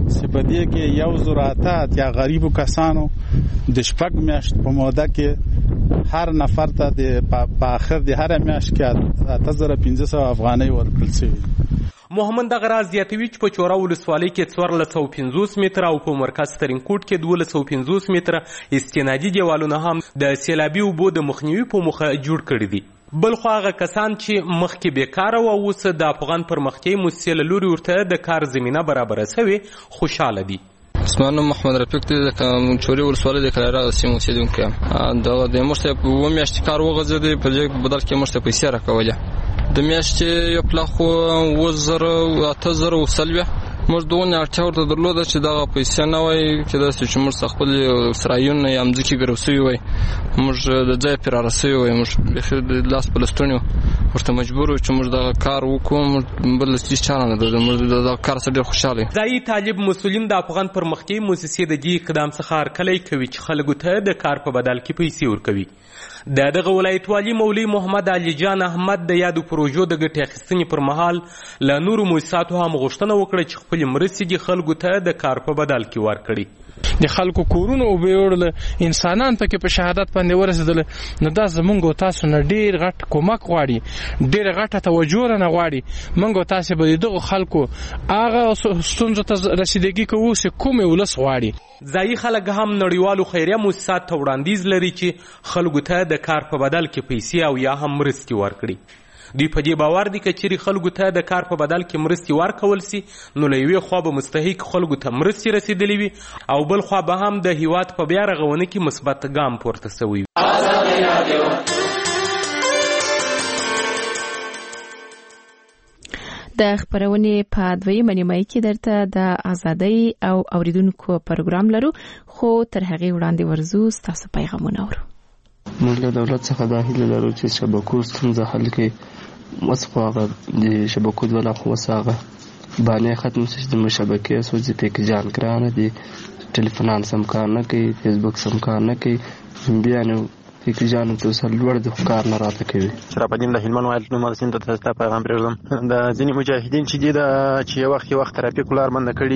چې په دې کې یو زر اته اتیا غریبو کسانو د شپږ میاشت په موده کې هر نفر ته د په اخر د هر میاشت کې اته زره پنځه سوه افغانۍ ورکړل شوي. محمد دغه راز زیاتوي چې په چوره ولسوالۍ کې څوارلس سوه پنځوس متره او په مرکز ترینکوټ کې دولس سوه پنځوس متره استنادي دیوالونه هم د سیلابي اوبو د مخنیوي په موخه جوړ کړي دي. بلخو هغه کسان چې مخکې بیکاره وو اوس د افغان پرمختیایي موسسې له لوري ورته د کار زمینه برابره شوې خوشحاله دي. زما نوم محمد رفیق دی، د چورې ولسوالۍ د کلاره سیمې اوسېدونکی یم. دغه د موږ ته اووه میاشتې کار وغځېدی، په دې بدل کې موږ ته پیسې راکولې. د میاشتې یو پلاخ خو اووه زره اته زره وسلوې موږ دغونې اړتیا ورته درلوده چې دغه پیسې نه وای کېدای شي چې موږ خپل سرایونه یا مځکې ګرو سوي وای، موږ د ځای پرې رارسوي وای، موږ بیخي د لاس په لستونې ورته مجبور وو چې موږ دغه کار وکړو. موږ بل هېڅ چاره نه درلوده، موږ د دغه کار څخه ډېر خوشحاله یو. ځایي طالب مسؤلین د افغان پرمختیایي موسسې د دې اقدام څخه هرکلی کوي چې خلکو ته د کار په بدل کې پیسې ورکوي. د دغه ولایت والي مولوي محمد علي جان احمد د یادو پروژو د ګټې اخیستنې پر مهال له نورو مؤسساتو هم غوښتنه وکړه چې خپلې مرستې دې خلکو ته د کار په بدل کې ورکړي. د خلکو کورونه وبېوړل، انسانان پکې په شهادت باندې ورسېدل. نو دا زمونږ او تاسو نه ډېر غټ کومک غواړي، ډېر غټه توجه رانه غواړي. موږ او تاسو به دغه خلکو هغه ستونزو ته رسیدګي کوو چې کومې ولس غواړي. ځایي خلک هم نړیوالو خیریه مؤسسات ته وړاندیز لري چې خلکو ته د کار په بدل کې پیسې او یا هم مرستې ورکړي. دوی په دې باور دي که چیرې خلکو ته د کار په بدل کې مرستې ورکول سي نو له یوې خوا به مستحق خلکو ته مرستې رسیدلې وي او بل خوا به هم د هیواد په بیا رغونه کې مثبت ګام پورته سوی وي. د خبرونې په دویمه نیمایي کې درته د ازادۍ او اوریدونکو پروګرام لرو، خو تر هغې وړاندې ورځو ستاسو پیغامونه اورو. موږ له دولت څخه دا هیله لرو چې شبکو ستونزه حل کړي. اوس خو هغه د شبکو دوه لا خو اوس هغه بانې ختم شي، د شبکې سوځي پکې جان ګرانه دي، ټلیفونان سم کار نه کوي، فیسبوک سم کار نه کوي، بیا نو فکر جانم ته سر لوړ د کار نه راته کوي. شرف الدین د هلمند ولایت نوماند سیند ته تاسو پیغام پرېږدم. د ځینې مجاهدین چې دي د چې یو وخت یو وخت ترافیک لار بند کړي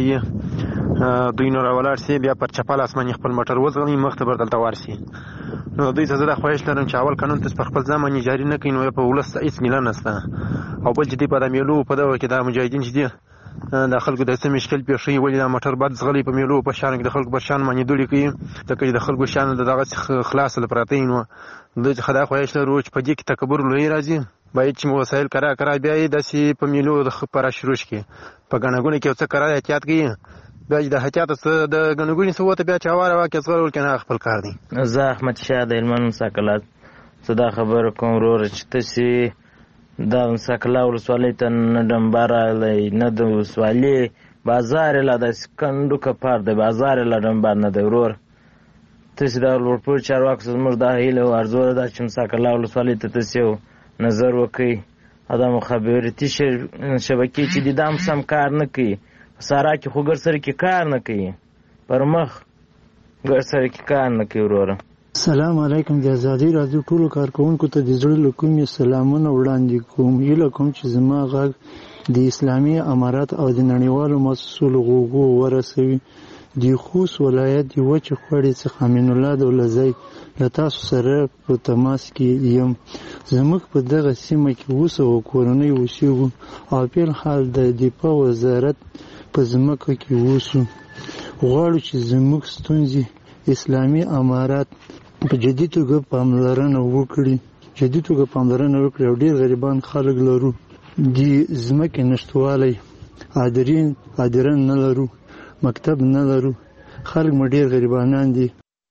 دوی نور ولاړ سي، بیا پر چپل اسماني خپل موټر وځغلي مخ ته بدلته ورسي. نو دوی ته زه د خواهش لرم چې اول قانون ته په خپل ځمن جاری نه کړي، نو په ولس هیڅ ګیله نشته. او بل چې دی په د میلو په دغه کې د مجاهدین چې دي د خلکو د څه مشکل پیښوي، ولې دا موټر بد ځغلي په میلو په شان کې د خلکو پر شان باندې دوړي کوي، ځکه چې د خلکو شان د دغه خلاص لپاره ته نو دوی څخه دا خواهش لرو چې په دې کې تکبر لوی راځي، باید چې وسایل کرا کرا بیا یې داسې په میلو د خپره شروع کې په ګڼهګونې کې څه کرا احتیاط کوي، بیا د احتیاط څه د ګڼهګونې څه وته بیا چې هواره واقع څغول کنه خپل کار دی. زه احمد شاه د هلمند مساکلات څه دا خبره کوم وروره چې تاسې دا مساکلا ولسوالۍ ته نه ډمبه راغلی نه د ولسوالۍ بازار یې لا داسې کنډو کپار دی، بازار یې لا ډمبر نه دی وروره. تاسې دا لوړپوړ چارواکو څخه زموږ دا هیله او ارزو ده چې مساکلا ولسوالۍ ته تاسې یو نظر وکړئ. دا مخابراتي شبکې چې دي دا هم سم کار نه کوي، په سارا کې خو ګر سره کې کار نه کوي، پر مخ ګر سره کې کار نه کوي وروره. سلام علیکم. د ازادي راډیو ټولو کارکوونکو ته د زړه له کومې سلامونه وړاندې کوم. هیله کوم چې زما غږ د اسلامي امارات او د نړیوالو مؤسسو له غوږو ورسوي. د خوست ولایت د وچې خوړې څخه امین الله دولزی له تاسو سره په تماس کې یم. زموږ په دغه سیمه کې اووه سوه کورنۍ اوسېږو او فعل حال د دفاع وزارت په ځمکه کې اوسو. غواړو چې زموږ ستونزې اسلامي امارات په جدي توګه پاملرنه وکړي جدي توګه پاملرنه وکړي او ډېر غریبان خلک لرو. د ځمکې نشتوالی، عادرین عادران نه لرو، مکتب نه لرو، خلک مو ډېر غریبانان دي.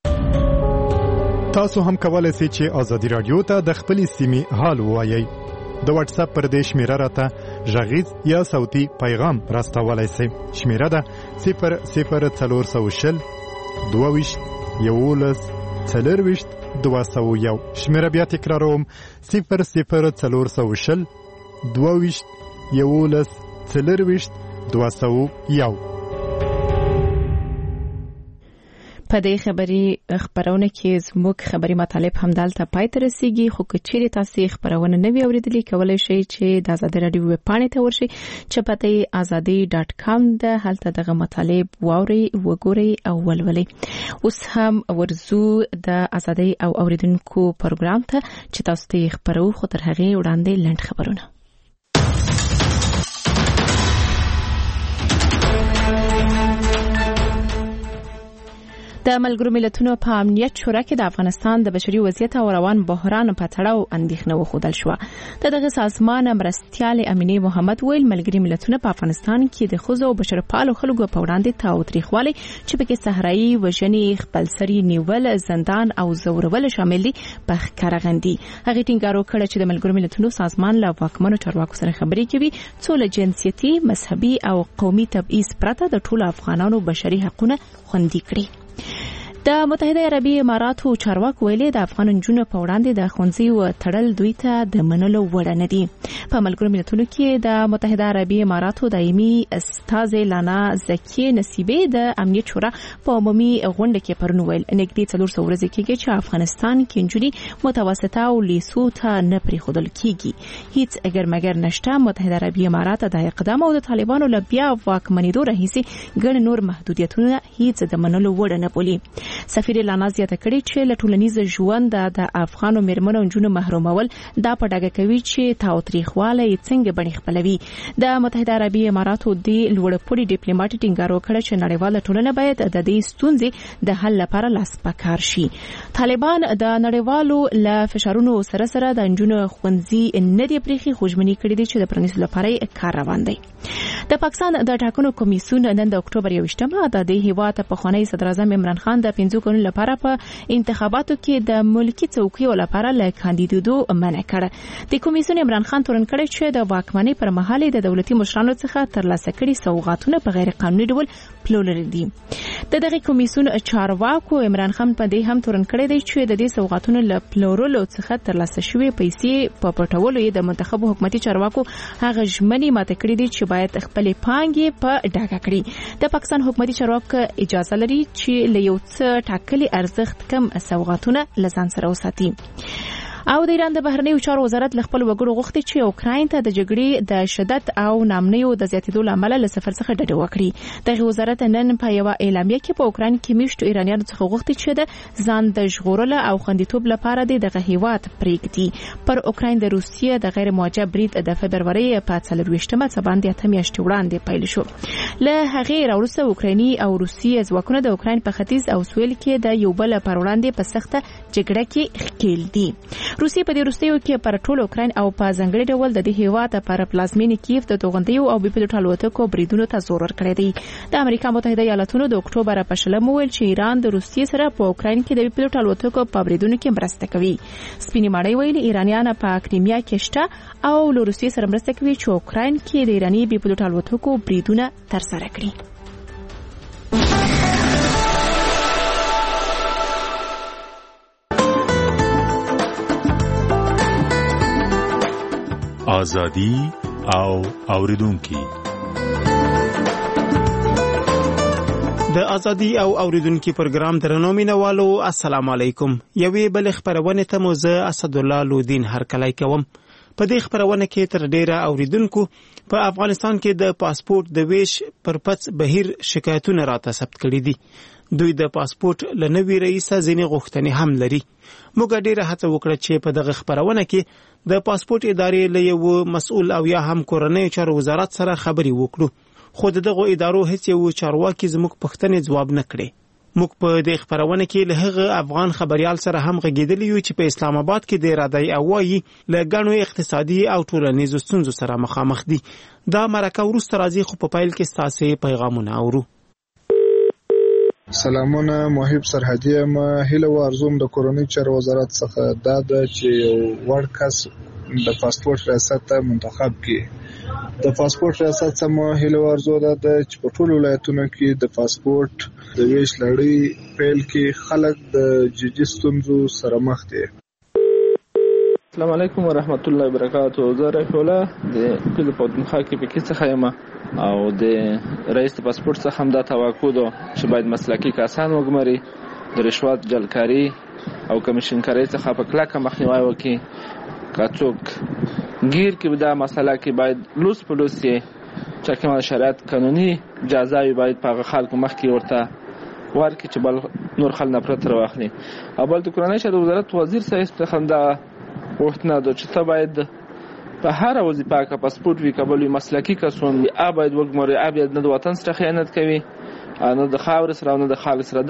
تاسو هم کولای شئ چې ازادي رادیو ته د خپلې سیمې حال ووایئ. د واتس اپ پر دې شمیره راته غږیز یا صوتي پیغام راستولی شئ. شمیره ده صفر صفر څلور سوه شل دوه ویشت یولس څلرویشت دوه سوه یو. شمیره بیا تکراروم صفر صفر څلور سوه شل دوه ویشت یولس څلرویشت دوه سوه یو. په دې خبري خبرونه کې زموږ خبري مطالب هم دلته پای ته رسیږي خو کچېری تاسو خبرونه نه وی اوریدلی کولای شئ چې د آزادي رادیو ویب پاڼې ته ورشئ چې پته یې azadi dot com ده هلته دغه مطالب واوري وګورئ او ولولئ. اوس هم ورزو د آزادي او اوریدونکو پروګرام ته چې تاسو ته خبرو خو تر هغه وړاندې لنډ خبرونه. د ملګرو ملتونو په امنیت شورا کې د افغانستان د بشري وضعیت او روان بحران په تړاو اندېښنه وښودل شوه. د دغه سازمان مرستیال امینه محمد ویل ملګري ملتونه په افغانستان کې د ښځو او بشرپالو خلکو په وړاندې تاوتریخوالی چې پکې صحرایي وژنې، خپلسري نیول، زندان او زورول شامل دي په ښکاره غندي. هغه ټینګار وکړ چې د ملګرو ملتونو سازمان له واکمنو چارواکو سره خبرې کوي څو له جنسیتي، مذهبي او قومي تبعیض پرته د ټولو افغانانو بشري حقوقونه خوندي کړي. د متحده عربي اماراتو چارواکو ویلي د افغان نجونو په وړاندې د ښوونځیو تړل دوی ته د منلو وړ نه دي. په ملګرو ملتونو کې د متحده عربي اماراتو دایمي استاذ لانا زکی نصیبی د امنیت شورا په عمومي غونډه کې پرون ویل نږدې څلور سوه ورځې کېږي چې افغانستان کې نجونې متوسطه او لیسو ته نه پرېښودل کېږي. هیڅ اگر مګر نشته. متحده عربي امارات د اقدام او د طالبانو له بیا واکمنېدو راهیسې ګڼ نور محدودیتونه هیڅ د منلو وړ نه بولي. سفیر لانا زیاته کړې چې له ټولنیز ژوند د افغانو میرمنو او نجونو محرومول دا په ډاګه کوي چې تاوتریخوالی څنګه بڼې خپلوي. د متحده عربي اماراتو د لوړپوړي ډیپلوماټ ټینګار وکړ چې نړیواله ټولنه باید د دې ستونزې د حل لپاره لاس پکار شي. طالبان د نړیوالو له فشارونو سره سره د نجونو ښوونځي نه دی پرېښي خو ژمنې کړې دي چې د پرانیستلو لپاره کار روان دی. د پاکستان د ټاکنو کمیسیون نن د اکتوبر یوویشتمه د دې هیواد پخوانی صدر اعظم عمران خان د پنځو کلونو لپاره په انتخاباتو کې د ملکی څوکیو لپاره له کاندیدېدو منع کړ. د کمیسیون عمران خان تورن کړی چې د واکمنۍ پر مهال د دولتي مشرانو څخه ترلاسه کړي سوغاتونه په غیر قانوني ډول پلورل دي. د دغه کمیسیون چارواکو عمران خان په دې هم تورن کړی دی چې د دې سوغاتونو له پلورلو څخه ترلاسه شوی پیسې په پټولو یې د منتخبو حکومتي چارواکو هغه ژمنې ماته کړې دي چې باید خپل پانګې په ډاګه کړي. د پاکستان حکومتي چارواکو اجازه لري چې له یو څه ټاکلي ارزښت کم سوغاتونه لزان سره وساتي. او د ایران د بهرنیو چارو وزارت له خپل وګړو غوښتي چې اوکراین ته د جګړې د شدت او نامنیو د زیاتېدو لامل له سفر څخه ډډه وکړي. دغه وزارت نن په یو اعلامیه کې په اوکراین کې میشتو ایرانیانو څخه غوښتي چې د ځان د ژغورلو او خوندیتوب لپاره دغه هیواد پرېږدي. پر اوکراین د روسیې د غیر موجه برید د فبروري په څلرویشتمه څه باندې اته میاشتې وړاندې پیل شو. له هغې راوروسته اوکرایني او روسي ځواکونه د اوکراین په ختیځ او سویل کې د یو بل پر وړاندې په سخته جګړه کې ښکېل دي. روسیې په دې وروستیو کې پر ټول اوکراین او په ځانګړي ډول د دې هیواد پر پلازمینې کیف د توغندیو او بي پیلوټ الوتکو بریدونو ته زور ورکړی دی. د امریکا متحده ایالاتونو د اکتوبر په شلم ویل چې ایران د روسیې سره په اوکراین کې د بي پیلوټ الوتکو په بریدونو کې مرسته کوي. سپینې ماڼۍ ویل ایرانیان په کریمیا کې شته او له روسیې سره مرسته کوي چې اوکراین کې د ایراني بي پیلوټ الوتکو بریدونه ترسره کړي. آزادی او اوریدونکي د ازادي او اوریدونکو پروګرام درنو مینوالو السلام علیکم. یوې بل خبرونه ته مو زه اسد الله لودین هرکلی کوم. په دې خبرونه کې تر ډیره اوریدونکو په افغانستان کې د پاسپورت د ویش پر پڅ بهیر شکایتونه راته ثبت کړي دي. دوی د پاسپورت لنوي رئیس ځینې غوښتنې هم لري. موږ ډیره هڅه وکړه چې په دغه خبرونه کې د پاسپورت ادارې له یو مسؤل او یا هم کورنۍ چارو وزارت سره خبري وکړو خو دغه ادارو هیڅ یو چارواکي زموږ پوښتنې ځواب نه کړي. موږ په دې خبرونه کې له هغه افغان خبريال سره هم غږیدلی یو چې په اسلام آباد کې د ارادي اوایي له غنو اقتصادي او ټولنیزو ستونزو سره مخامخ دي. دا مرکه وروسته راځي خو په پایل کې ستاسو پیغامونه اورو. سلامونه محب سرحدي ما هله ورزوم د کورنۍ چارو وزارت څخه دا د چې یو وړ کس د پاسپورت ریاست ته منتخب کړي. د پاسپورت ریاست سم هله ورزو دا د چې په ټولو ولایتونو کې د پاسپورت د ویش لړۍ پیل کې خلک د جدي ستونزو سره مخ دي. السلام علیکم ورحمت الله وبرکاتہ. زه رفیع الله د کلي پښتونخوا کې پکې څخه یم او د رئیس د پاسپورت څخه هم دا توقع ده چې باید مسلکي کسان وګماري، د رشوت جلکاري او کمیشنکاري څخه په کلکه مخنیوي وکړي. که څوک گیر کې دا مسله کې باید لوس په لوس یې چې کومه شرایط قانوني جزا وي باید په هغه خلکو مخکې ورته ورکړي چې بل نور خلک نه پرته راواخلي. او بل د کورنۍ شؤون وزارت وزیر صاحب څخه دا وختونه ده چې ته باید په هر وظیفه کې پاسپورت وي قبول وي مسلکي کسان وي ا باید وګماري، ا باید نه د وطن سره خیانت کوي نه د خاور سره نه د خاک سره.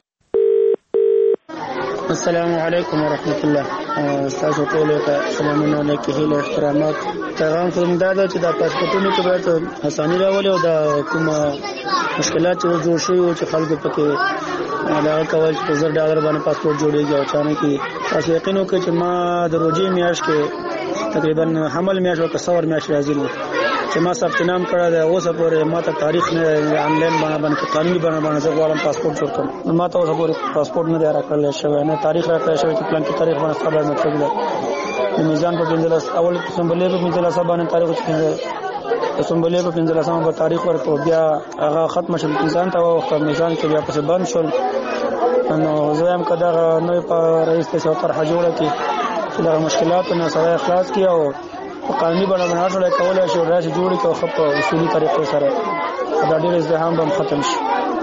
السلام علیکم ورحمت الله. تاسو ټول ته سلامونه علیکم، هیله احترامات. پیغام کوم دا چې دا پاسپورتونه کې باید اساني راولي او دا کومه مشکلات چې جوړ شوي او چې خلکو پکې دا کول چې زر ډالر باندې پاسپورت جوړیږي او چانه کې تاسو یقین وکړئ چې ما د روزي میاشت کې تقریبا حمل میاشت او کسور میاشت راځي نو چې ما ثبت نام کړی دی اوس پورې ما ته تاریخ نه آنلاین باندې قانوني باندې زه غواړم پاسپورت جوړ کړم. ما ته اوس پورې پاسپورت نه دی راکړل شوی، نه تاریخ راکړل شوی چې پلان کې تاریخ باندې خبر مطلب دی. د میزان په پنځلس اول سمبلې په پنځلس باندې تاریخ چې د سمبلې په پنځلس باندې تاریخ ورکړو، بیا هغه ختم شول میزان ته او میزان کې بیا پس بند شول. نو زه هم کدا نو په رئیس ته څو طرح جوړه کی چې دا مشکلات نه سره اخلاص کی او په قانوني باندې بناټول کولای شي راځي جوړ کی او خپ اصولي طریقې سره دا ډېر ازدحام هم ختم شي.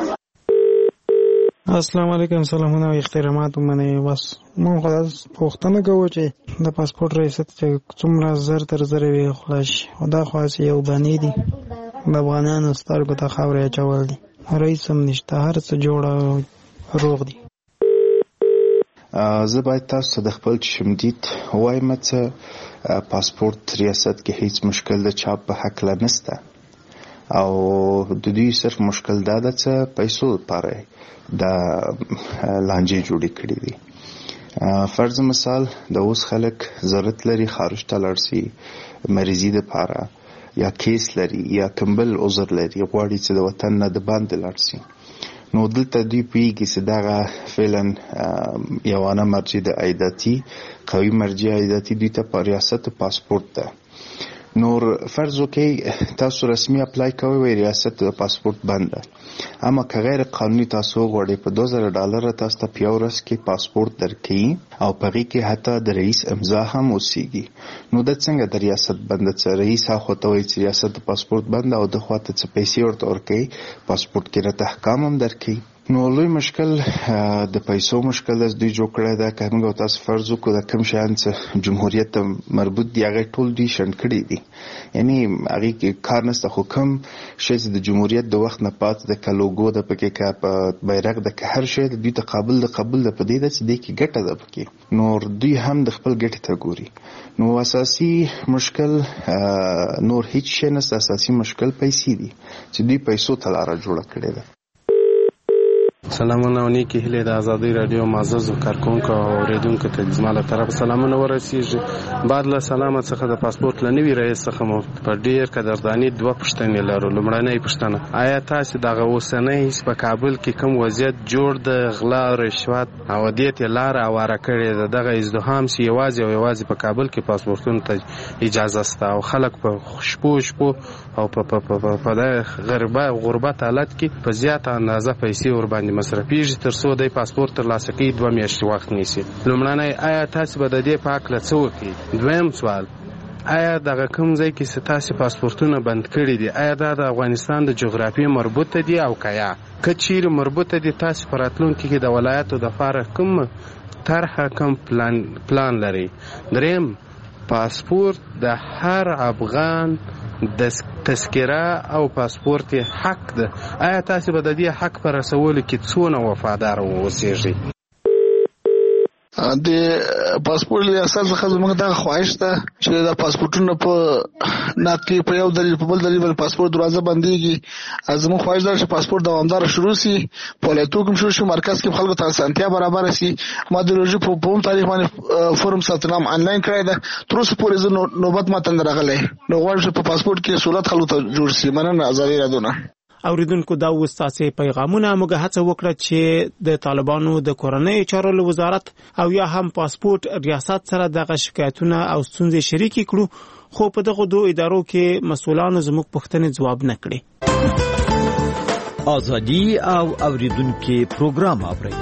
السلام علیکم، سلامونه او احترامات. منه بس مو خلاص پوښتنه کوم چې د پاسپورت ریاست چې څومره زر تر زر وی خلاص او دا خاص یو باندې دي د افغانانو سترګو ته خاورې اچول دي. رئیس هم نشته، هر څه جوړه روغ دي. زه باید تاسو ته د خپل شمدید وایم چې پاسپورت ریاست کې هیڅ مشکل د چاپ په حق لنسته او د دوی صرف مشکل دا ده چې پیسو لپاره د لانجې جوړې کړې دي. فرض مثال د اوس خلک ضرورت لري خارج ته لاړ شي مریضي دپاره یا کیس لري یا کمبل عذر لري غواړي چې د وطن نه د باندې لاړ شي. نو دلته دوی پوهېږي چې دغه فعلا یوانه مرجع د عایداتي قوي مرجع عایداتي دوی ته په ریاست پاسپورت ده. نور فرض وکړئ تاسو رسمي اپلای کوئ وایي ریاست د پاسپورت بند ده، اما که غیر قانوني تاسو وغواړئ په دوه زره ډالره تاسو ته په یو ورځ کې پاسپورت درکوي او په هغې کې حتی د رئیس امضا هم اوسېږي. نو دا څنګه د ریاست بنده څه رئیس هاخوا ته وایي چې ریاست د پاسپورت بنده او د خوا ته څه پیسې ورته ورکوي پاسپورت کې راته احکام هم درکوي. نو لوی مشکل د پیسو مشکل د دوی جوړ کړی ده. که موږ تاسو فرض وکړو د کوم شیان چې جمهوریت ته مربوط دي هغه ټول دوی شنډ کړي دي، یعنی هغې کې کار نشته. خو کوم شی چې د جمهوریت د وخت نه پات د که لوګو ده پکې که په بیرغ ده که هر شی د دوی ته قابل د قبول ده په دې ده چې دې کې ګټه ده پکې. نور دوی هم د خپل ګټې ته ګوري. نو اساسي مشکل نور هیڅ شی نشته، اساسي مشکل پیسې دي چې دوی پیسو ته لاره جوړه کړې ده. سلامونه نیکی هیله د ازادي رادیو معزز کارکونکو او اوریدونکو ته زما له طرف سلامونه ورسیږي. بعد له سلامت څخه د پاسپورت لنوي رئیس څخه مو په ډیر قدردانی دوه پوښتنې لرو. لومړنۍ پوښتنه، آیا تاسو دغه اوسنۍ په کابل کې کوم وضعیت جوړ د غلا او رشوت او دې ته لار اواره کړې ده دغه ازدحام سي یوازې او یوازې په کابل کې پاسپورتونو ته اجازه سته او خلک په شپو شپو او په په په غربه غربت حالت کې په زیاته اندازه پیسې ور باندې مصرفیږي تر څو د پاسپورت ترلاسه کوي دوه میاشتې وخت نیسي. لومړنی، آیا تاسو به د دې په هکله څه وکړئ؟ دویم سوال، آیا دغه کوم ځای کې چې تاسو پاسپورتونه بند کړي دي آیا دا د افغانستان د جغرافیې مربوطه دي او که یا که چیرې مربوطه دي تاسو په راتلونکي کې د ولایاتو دپاره کوم طرحه کوم پلان پلان لري؟ دریم، پاسپورت د هر افغان د تذکره او پاسپورت حق ده. آیا تاسو به د دې حق پر رسولو کې څونه وفادار اوسئ؟ د پاسپورت ریاست څخه زموږ دغه خواهش ده چې د پاسپورتونو په نقد کې په یو دلیل په بل دلیل باندې پاسپورت دروازه بندېږي. زموږ خواهش ده چې پاسپورت دوامداره شروع شي، فعالیتونه کوم شروع شي، مرکز کې خلکو ته اسانتیا برابر شي. ما د لوژي په کوم تاریخ باندې فورم ثبت نام آنلاین کړی ده، تر اوسه پورې زه نوبت ماته نه راغلی. نو غواړم چې په پاسپورت کې سہولت خلکو ته جوړ شي. مننه. ازادي رادیو. اوریدونکو دا وستاسي پیغامونه موږ هڅه وکړه چې د طالبانو د کورنۍ چارو وزارت او یا هم پاسپورت ریاست سره دغه شکایتونه او ستونزې شریکې کړو، خو په دغه دوه ادارو کې مسؤلانو زموږ پوښتنې ځواب نه کړې. ازادي او اوریدونکو پروګرام اوري.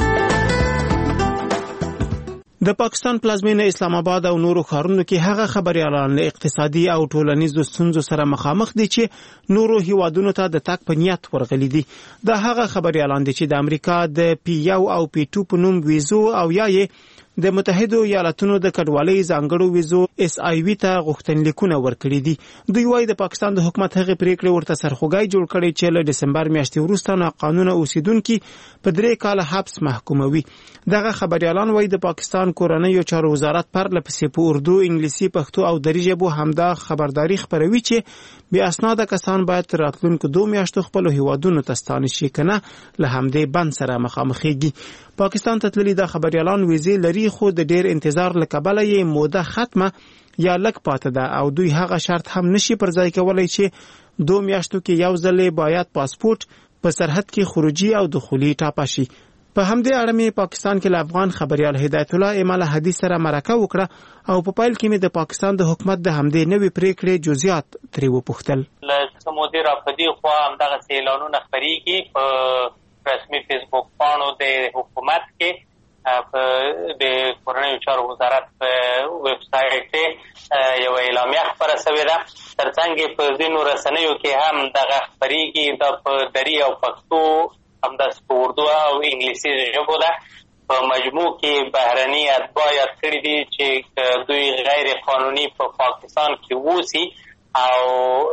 د پاکستان پلازمینه اسلام آباد او نورو ښارونو کې هغه خبريالان له اقتصادي او ټولنیزو ستونزو سره مخامخ دي چې نورو هیوادونو ته د تګ په نیت ورغلي دي. دا هغه خبريالان دي چې د امریکا د پی یو او پی ټو په نوم ویزو او یا یې د متحده ایالاتونو د کډوالۍ ځانګړو ویزو اس آی وی ته غوښتنلیکونه ورکړي دي. دوی وايي د پاکستان د حکومت هغه پریکړه ورته سرخوږی جوړ کړي چې له دسمبر میاشتې وروسته ناقانونه اوسیدونکو په درې کال حبس محکوموي. دغه خبريالان وايي د پاکستان کورنۍ چارو وزارت پر لپسې په اردو، انګلیسي، پښتو او دری ژبو همدا خبرداري خبروي چې بې اسناده کسان باید راتلونکو دوه میاشتو خپل هیوادونو ته ستانه شي، کنه له همدې بند سره مخامخېږي. پاکستان ته تللي د خبريالان ویزې لري، خو د ډېر انتظار له کبله یې موده ختمه یا لږ پاتې ده او دوی هغه شرط هم نشي پر ځای کولای چې دوه میاشتو کې یو ځل باید پاسپورت په سرحد کې خروجي او دخولي ټاپه شي. په همدې اړه مې پاکستان کې له افغان خبريال هدایت الله امال حدیث سره مرکه وکړه او په پایل کې مې د پاکستان د حکومت د همدې نوې پریکړې جزئیات ترې وپوښتل. له مودې راپدې خو همدغه اعلانونه خپرېږي په رسمي فیسبوک پاڼو د حکومت کې، په د کورنۍ چارو وزارت په ویب سایټ یو اعلامیه خپره شوې ده. ترڅنګ په ځینو رسنیو کې هم دغه خپرېږي، دا په دري او پښتو همداسې په اردو او انګلیسي ژبو ده. په مجموع کې بهرني اتباع یاد کړي دي چې دوی غیر قانوني په پاکستان کې اوسي او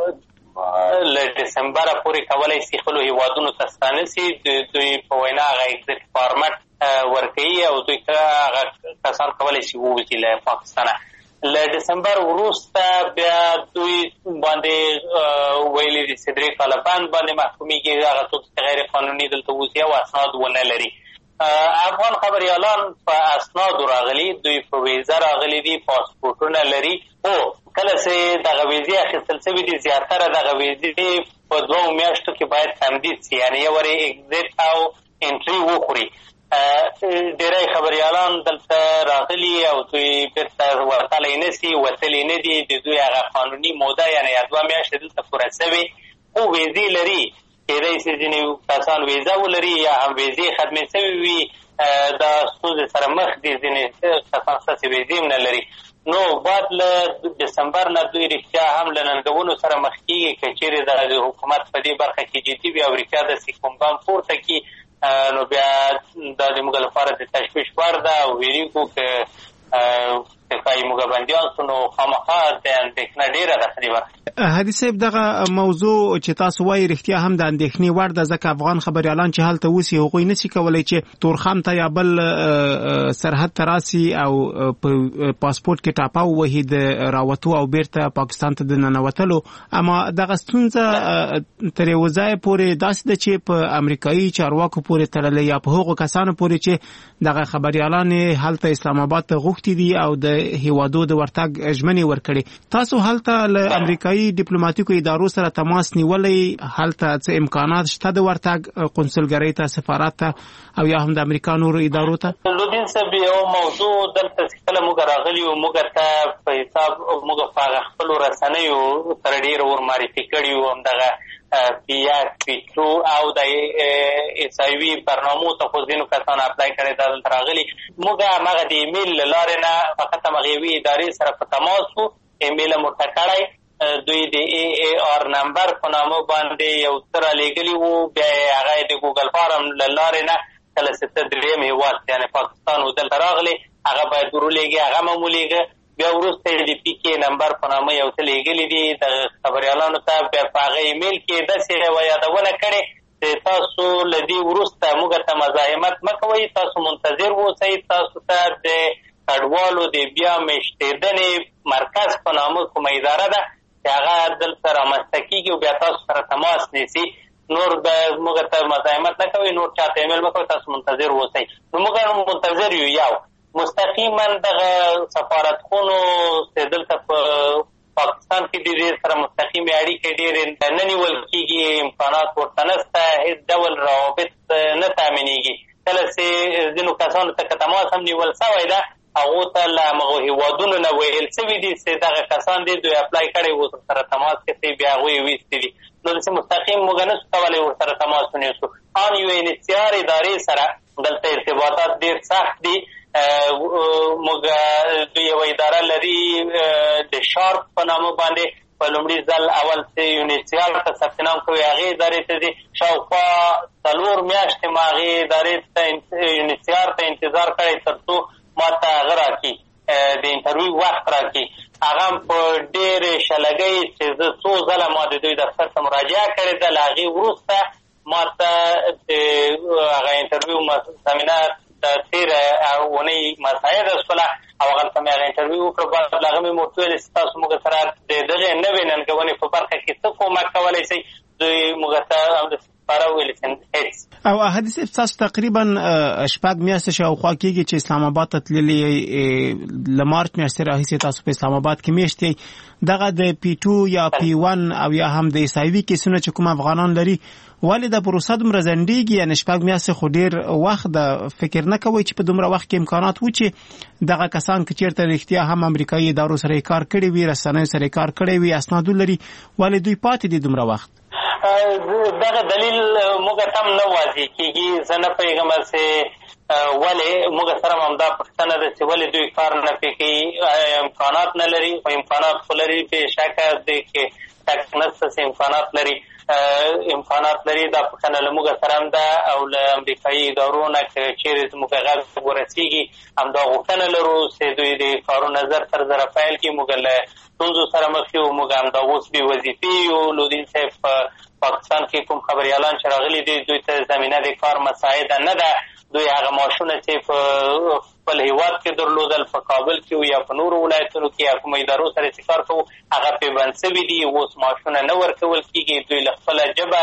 له دسمبره پورې کولی شي خپلو هیوادونو ته ستانه شي. دوی په وینا هغه اگزیټ فارمټ ورکوي او دوی هغه کسان کولی شي ووځي له پاکستانه. له دسمبر وروسته بیا دوی باندې ویلي دي چې درې کاله بند باندې محکومیږي هغه څوک چې غیر قانوني دلته اوسي او اسناد ونه لري. افغان خبريالان په اسنادو راغلي، دوی په ویزه راغلي دي، پاسپورټونه لري، خو کله چې دغه ویزې اخیستل شوي دي زیاتره دغه ویزې په دوو میاشتو کې باید تمدید شي، یعنې یو وارې اگزیټ او انټري وخوري. ډېری خبريالان دلته راغلي او دوی بیرته ورتلی نه شي، وتلي نه دي، د دوی هغه قانوني موده یعنې دوه میاشتې دلته پوره شوې خو ویزې لري. کېدای شي ځینې کسان ویزه ولري یا هم ویزې ختمې شوې وي، دا ستونزې سره مخ دي. ځینې کسان ستاسې ویزې هم نه لري. نو بعد له دسمبر نه دوی رښتیا هم له ننګونو سره مخ کېږي که چېرې د حکومت په دې برخه کې جدي وي او رښتیا داسې کوم ګام پورته کړي، نو بیا دا د موږ لپاره د تشویش وړ ده او ویرېږو که ښایي موږ بندیان شو نو خامخا د اندېښنه ډېره ده په دې برخه. حدیث صاحب دغه موضوع چې تاسو وایي رښتیا هم د اندېښنې وړ ده، ځکه افغان خبريالان چې هلته اوسي هغوی نشي کولی چې تورخم ته یا بل سرحد ته راسي او په پاسپورت کې ټاپه ووهي د راوتو او بیرته پاکستان ته د ننوتلو. اما دغه ستونزه تر یوه ځایه پورې داسې ده چې په امریکایي چارواکو پورې تړلې یا په هغو کسانو پورې چې دغه خبريالان هلته اسلام آباد ته غوښتي دي او د هیوادو د ورتګ ژمنې ورکړي. تاسو هلته له امریکایي ډیپلوماټیکو ادارو سره تماس نیولې؟ هلته څه امکانات شته د ورتګ قونسلګرۍ ته، سفارت ته او یا هم د امریکا نورو ادارو ته؟ لودین صاحب یو موضوع دلته چې کله موږ راغلي وو موږ ته په حساب موږ په هغه خپلو رسنیو سره ډېر ورمعرفي کړي وو، همدغه پی یک پی ټو او د اس آی وی برنامو ته خو ځینو کسانو اپلای کړی دا دلته راغلي. موږ هماغه د ایمیل له لارې نه فقط همغه یوې ادارې سره په تماس وو، ایمیل یې مرته کړی، دوی د ای ای آر نمبر په نامه باندې یو څه رالیږلي وو، بیا یې هغه د ګوګل فارم له لارې نه کله چې ته درېیم هېواد یعنې پاکستان و دلته راغلی هغه باید ورولېږي، هغه مه مولېږه. بیا وروسته یې د پي کې نمبر په نامه یو څه لیږلي دي د خبریالانو ته، بیا په هغه ایمیل کې داسې یوه یادونه کړې چې تاسو له دې وروسته موږ ته مزاحمت مه کوئ، تاسو منتظر اوسئ، تاسو ته د کډوالو د بیا میشتېدنې مرکز په نامه کومه اداره ده چې هغه دلته رامنځته کېږي او بیا تاسو سره تماس نیسي، نور د موږ ته مزاحمت نه کوئ، نور چاته ایمیل مه کوئ، تاسو منتظر اوسئ. نو موږ منتظر یو. یو مستقیما دغه سفارتخونو چې دلته په پاکستان کې د دې سره مستقیمې اړیکې ډېرې نه نیول کېږي، امکانات ورته نشته، هېڅ ډول روابط نه تامینېږي. کله چې ځینو کسانو ته که تماس هم نیول سوی ده، هغو ته له همغو هېوادونو نه ویل سوي دي چې دغه کسان دي دوی اپلای کړی و سره تماس کړي، بیا هغوی یې ویستي دي. نو داسې مستقیم موږ نه شو کولی ورسره تماس ونیسو. ان یو ان ایچ سی آر ادارې سره دلته ارتباطات ډېر سخت دي. موږ دوی یوه اداره لري د شارپ په نامه باندې، په لومړي ځل اول چې یو ان ایچ سی آر ته ثبت نام کوي هغې ادارې ته ځي. شاوخوا څلور میاشتې ما هغې ادارې ته یو ان ایچ سی آر ته انتظار کړی تر څو ما ته هغه راکړي، د انټرویو وخت راکړي. هغه هم په ډېرې شلګۍ چې زه څو ځله ما د دوی دفتر ته مراجعه کړې ده، له هغې وروسته ما ته د هغه انټرویو زمینه د تېره اونۍ مساعده شوله او هغلته مې هغه انټرویو وکړه. بعد له هغه مې ورته ویلې چې تاسو موږ سره د دغې نوې ننګونې په برخه کې څه کومک کولی شئ؟ دوی موږ ته همداسې ښکاره ویلې چې هېڅ. او احادي صاحب تاسو تقریبا شپږ میاشتې شاوخوا کېږي چې اسلام آباد ته تللي، له مارچ میاشتې راهیسې تاسو په اسلام آباد کې میشت یئ. دغه د پی ټو یا پی ون او یا هم د عیسوي کیسونه چې کوم افغانان لري، ولې دا پروسه دومره ځنډېږي؟ یعنې شپږ میاشتې خو ډېر وخت ده. فکر نه کوئ چې په دومره وخت کې امکانات و چې دغه کسان که چېرته رښتیا هم امریکایي ادارو سره یې کار کړی وي، رسنیو سره یې کار کړی وي، اسناد ولري، ولې دوی پاتې دي دومره وخت؟ دغه دلیل موږ ته هم نه واضح کېږي. زه نه پوهېږم چې ولې موږ سره هم همدا پوښتنه ده چې ولې دوی کار نه پرې کوي. امکانات نه لري، خو امکانات خو لري، بېشکه دې کې شک نشته چې امکانات لري. امکانات لري دا پوښتنه له موږ سره هم ده او له امریکایي ادارو نه که چېرې زموږ غږ ورسېږي همدا غوښتنه لرو چې دوی د کارونه زر تر زره پیل کړي. موږ له ستونزو سره مخ یو، موږ همدا اوس بې وظیفې یو. لودین صاحب په پاکستان کې کوم خبریالان چې راغلي دي دوی ته زمینه د کار مساعده نه ده. دوی هغه معاشونه چې په خپل هېواد کې درلودل، په کابل کې یا په نورو ولایتونو کې یا کومو ادارو سره چې کار کوو، هغه پیبند سوي دي. اوس معاشونه نه ورکول کېږي. دوی له خپله ژبه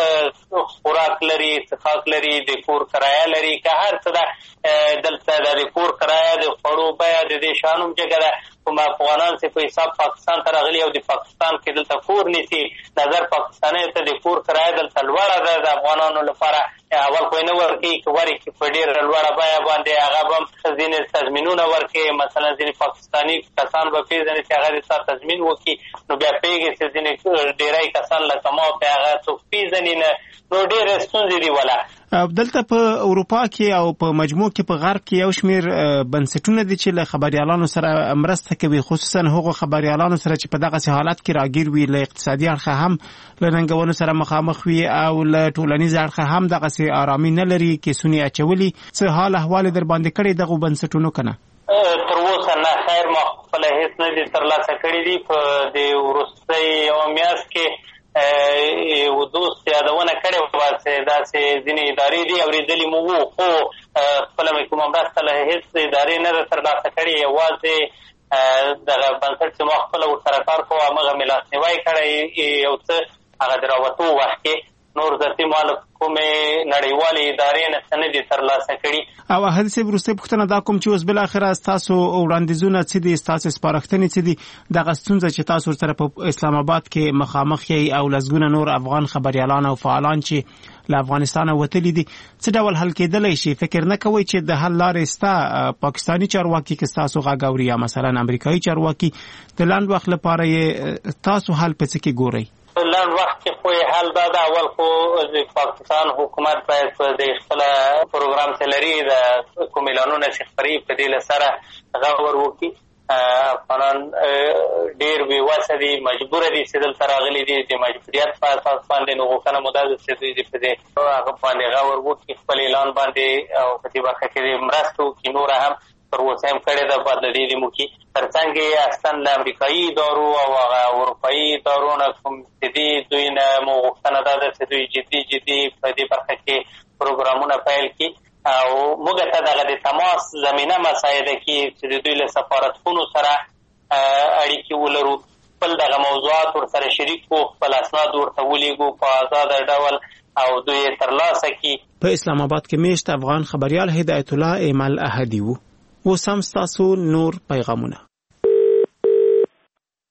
خوراک لري، څښاک لري، د کور کرایه لري، که هر څه ده. دلته د کور کرایه، د خوړو بیه، د دې شیانو هم جګه ده. کوم افغانان چې په حساب پاکستان ته راغلي او د پاکستان کې دلته کور نیسي، نظر پاکستانیو ته د کور کرایه دلته لوړه ده. د افغانانو لپاره اول خو یې نه ورکوي، که ورکړي په ډېره لوړه بیه باندې هغه به هم ځینې تضمینونه ورکوي. مثلا ځینې پاکستاني کسان به پېژني چې هغه د تا تضمین وکړي، نو بیا پوهېږي چې ځینې ډېری کسان لکه ما پې هغه څوک پېژني نه، نو ډېرې ستونزې دي وله. دلته په اروپا کې او په مجموع کې په غرب کې یو شمېر بنسټونه دي چې له خبریالانو سره مرسته کوي، خصوصا هغو خبریالانو سره چې په دغسې حالت کې راګیر وي، له اقتصادي اړخه هم له ننګونو سره مخامخ وي او له ټولنیز اړخه هم دغسې ارامي نه لري، کیسونه یې اچولي. څه حال احوال یې در باندې کړی دغو بنسټونو که نه؟ تر اوسه نه، خیر ما خپله هېڅ نه دي ترلاسه کړي دي. په دې وروستۍ یوه میاشت کې یو دوست یادونه کړې وه چې داسې ځینې ادارې دي اورېدلي مو وو، خو خپله مې کومه مرسته له هېڅ ادارې نه ده ترلاسه کړې. یوازې دغه بنسټ چې ما خپله ورسره کار کوو همغه مې لاسنیوی کړی یو څه، هغه د راوتو وخت کې. نور ذاتي ما له کومې نړیوالې ادارې نه څه نه دي ترلاسه کړي. او احد صاحب وروستۍ پوښتنه دا کوم چې اوس بالاخره ستاسو وړاندیزونه څه دي، ستاسو سپارښتنې څه دي؟ دغه ستونزه چې تاسو ورسره په اسلام آباد کې مخامخ یئ او لسګونه نور افغان خبریالان او فعالان چې له افغانستانه وتلي دي، څه ډول حل کېدلی شي؟ فکر نه کوئ چې د حل لارې سته؟ پاکستاني چارواکي که ستاسو غږ اوري یا مثلا امریکایي چارواکي، د لنډ وخت لپاره یې تاسو حل په څه کې ګورئ؟ لنډ وخت کې خو یې حل دا ده، اول خو د پاکستان حکومت باید په د خپله پروګرام چې لري د کوم اعلانونه چې خپري په دې له سره غور وکړي. افغانان ډېر بې وسه دي، مجبوره دي چې دلته راغلي دي، د مجبوریت په اساس باندې. نو غوښتنه مو دا ده چې دوی دې په دې هغه باندې غور وکړي، خپل اعلان باندې او په دې برخه کې دې مرسته وکړي. نوره هم تر اوسه هم کړې ده، باید له دې دې وکړي. تر څنګ یې اصلا له امریکایي ادارو او هغه اروپایي ادارو نه کوم چې دي دوی نه مو غوښتنه دا ده چې دوی جدي جدي په دې برخه کې پروګرامونه پیل کړي او موږ ته دغه د تماس زمینه مساعده کړي چې د دوی له سفارتخونو سره اړیکې ولرو، خپل دغه موضوعات ورسره شریک کړو، خپل اسناد ورته ولیږو په ازاده ډول او دوی یې ترلاسه کړي. په اسلام آباد کې میشت افغان خبریال هدایت الله ایمل احدي وو. اوس هم ستاسو نور پیغامونه.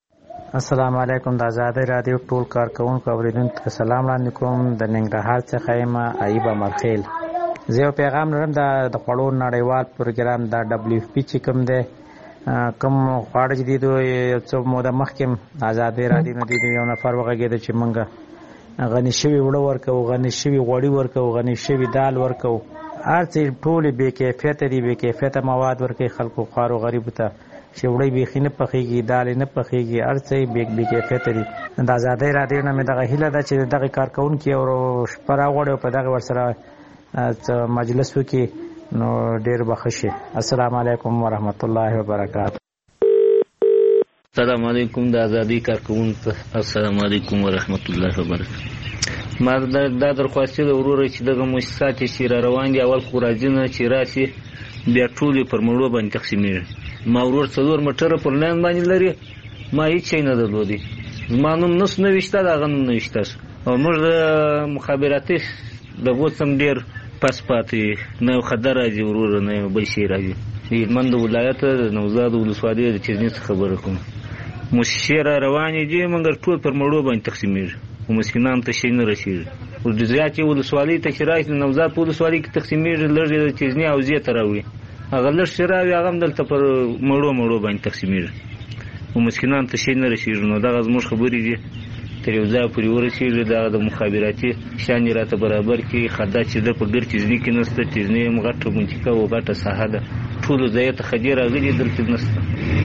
السلام علیکم. د آزادۍ رادیو ټول کارکونکو اوریدونکو سلام وړاندې کوم. د ننګرهار څخه یم ایوب مرخیل. زه یو پیغام لرم د خوړو نړیوال پروګرام د دبلیو اف پی چې کوم دی کوم خواړه چې دي یو څو موده مخکې آزادۍ رادیو نه دي یو نفر وغږېده چې موږ غني شوي وړه ورکوو، غني شوي غوړي ورکوو، غني شوي دال ورکوو. هر څه ټولې بې کیفیته دي، بې کیفیته مواد ورکوي خلکو خوارو غریبو ته چې وړی بیخي نه پخېږي، دالې نه پخېږي، هر څه یې بې کیفیته دي. د آزادۍ رادیو نه مې دغه هیله ده چې دغه کارکوونکي او شپه راغواړي او په دغه ورسره مجلس وکړي نو ډېر به ښه شي. السلام علیکم ورحمت الله وبرکاته. السلام علیکم د آزادۍ کارکوونکو، السلام علیکم ورحمت الله وبرکاته. ما دا درخواست د وروره چې دغه مؤسسات چې را روان دي اول خو راځي نه چې راشي بیا ټولې پر مړو باندې تقسیمېږي. ما ورور څلور موټره پر لاین باندې لري، ما هیڅ شی نه درلودی. زما نوم نس نه وشته، د هغه نوم نه وشته او موږ د مخابراتي د اوس هم ډېر پس پاتې نه یو خطر راځي وروره نه یو بل شی راځي. د هلمند ولایت د نوزاد ولسوالۍ د چزني څخه خبره کوم. موسسې را روانې دي مګر ټول پر مړو باندې تقسیمېږي خو مسکینانو ته شی نه رسېږي. د زیاتې ولسوالۍ ته چې راشي د نوزاد په ولسوالۍ کې تقسیمېږي، لږ یې د چزني حوزې ته راوړي. هغه لږ شی راوړي هغه هم دلته پر مړو مړو باندې تقسیمېږي خو مسکینانو ته شی نه رسېږي. نو دغه زموږ خبرې دي تر یو ځای پورې ورسېږي. دغه د مخابراتي شیان یې راته برابر کړي. خدا چې ده په ګر چزني کې نشته، چزني هم غټه منطقه او غټه ساحه ده، ټولو ځایه ته خدې راغلي دلته نشته.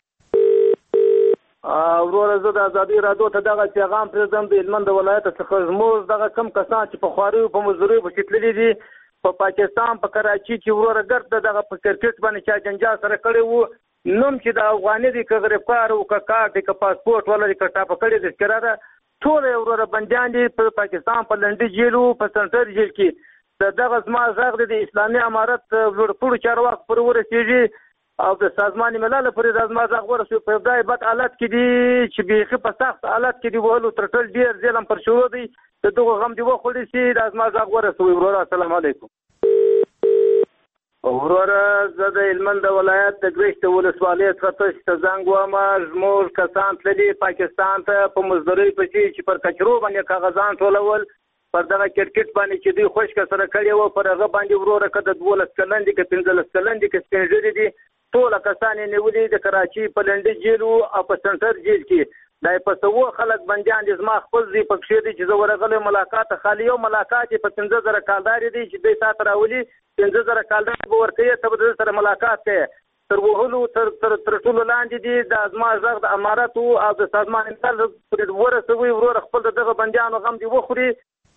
وروره زه د آزادۍ رادیو ته دغه پیغام پرېږدم د هلمند ولایت څخه. زموږ دغه کم کسان چې په خواریو په مزدوریو پسې تللي دي په پاکستان په کراچي کې وروره ګرد دغه په کرکټ باندې چا جنجال سره کړی وو، نوم چې د افغاني دی که غریبکار و که کار دی که پاسپورټ ولري که ټاپه کړی دی ښکاره ده ټول یې وروره بندیان دي په پاکستان په لنډي جیل و په سنټر جیل کې. د دغه زما غږ دی د اسلامي امارت لوړپوړو چارواکو پورې ورسېږي او د سازمان ملل پورې د زما غږ ورسوي. په ابتدایي بد حالت کې دي چې بیخي په سخت حالت کې دي وهلو تر ټول ډېر ظلم پر شروع دی. د دغو غم دې وخوړي چې د زما غږ ورسوي. وروره السلام علیکم. وروره زه د هلمند ولایت د ګرشت ولسوالۍ څخه تاسو ته زنګ وایم. زموږ کسان تللي پاکستان ته په مزدورۍ پسې چې پر کچرو باندې کاغذان ټولول، پر دغه کرکټ باندې چې دوی خوشکه سره کړی وو پر هغه باندې وروره که د دولس کلن دي که پنځلس کلن دي که سپین ږیري دي ټوله کسان یې نیولي د کراچي په لنډي جیل او په سنټر جیل کې. دا یې په سوه خلک بندیان دي. زما خپل ځای پکښې دی چې زه ورغلی ملاقات ته خالي یو ملاقات یې په پنځه زره کالدارې دی چې دوی تا ته راولي پنځه زره کالدار به ورکوي ته به د سره ملاقات کوي. تر وهلو تر تر ټولو لاندې دي دا زما غږ د امارت او د سازمان ملل پورې ورسوي. وروره خپل د دغه بندیانو غم دې وخوري.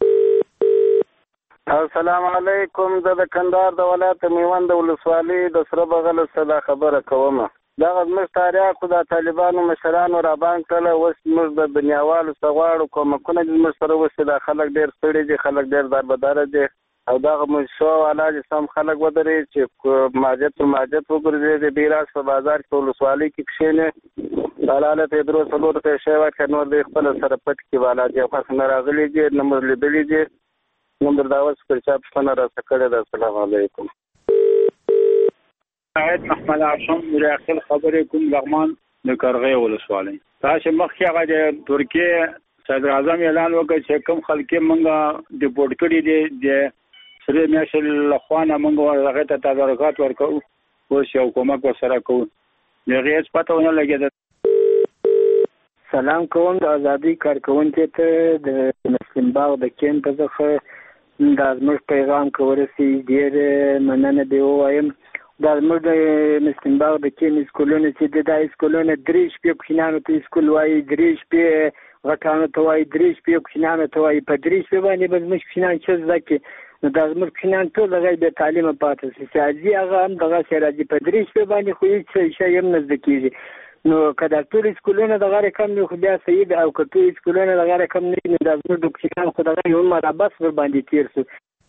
السلام علیکم. زه د کندهار د ولایت میوند ولسوالۍ د سره بغل څخه خبره کوم. دغه زموږ تاریخ د طالبانو مشرانو را باندې کړل. اوس موږ د دنیاوالو څخه غواړو کومکونه چې موږ سره وشي. دا خلک ډېر ستړي دي، خلک ډېر دربداره دي او دغه موږ والا چې سم خلک ودرې چې ماجد پر ماجد وګرځي. دی راز په بازار کې ولسوالۍ کې کښېنې حلاله ته درو څلور ته شی ورکړه نور دی خپل سره پټ کې والا دی خاص نه راغلي دي نه موږ لیدلي دي نمبر داوس پر چا پښتنه را سکړه. السلام علیکم. سعید محمد عاشم مراقل خبرې کوم لغمان د کرغې ولسوالۍ. تاسو مخکې هغه د ترکیه صدر اعظم اعلان وکړ چې کوم خلک مونږه ډیپورټ کړي دي د سره میاشل لخوانه مونږ هغه ته تدارکات ورکو او شو کومک ورسره کوو. دغه هیڅ پته ونه لګیده. سلام کوم د آزادۍ کارکونکو ته د مسلم باغ د کیمپ څخه د زموږ پیغام کورسي ډېر مننه دی وایم. دا زموږ د مسلم باغ د کیمپ سکولونو چې د دای سکولونو درې شپې کوچنیانو ته سکول وایي، درې شپې غټانو ته وایي، درې شپې کوچنیانو ته وایي. په درې شپې باندې به زموږ کوچنیان څه زده کړي؟ نو دا زموږ کوچنیان ټول هغه بې تعلیمه پاتې شي. چې راځي هغه هم دغسې راځي په درې شپې باندې خو هېڅ شی هم نه زده کېږي. نو که دا ټول سکولونه دغه رقم وي خو بیا صحیح ده او که ټول سکولونه دغه رقم نه وي نو دا زموږ د کوچنیان خو دغه یو مرابس ورباندې تېر شو.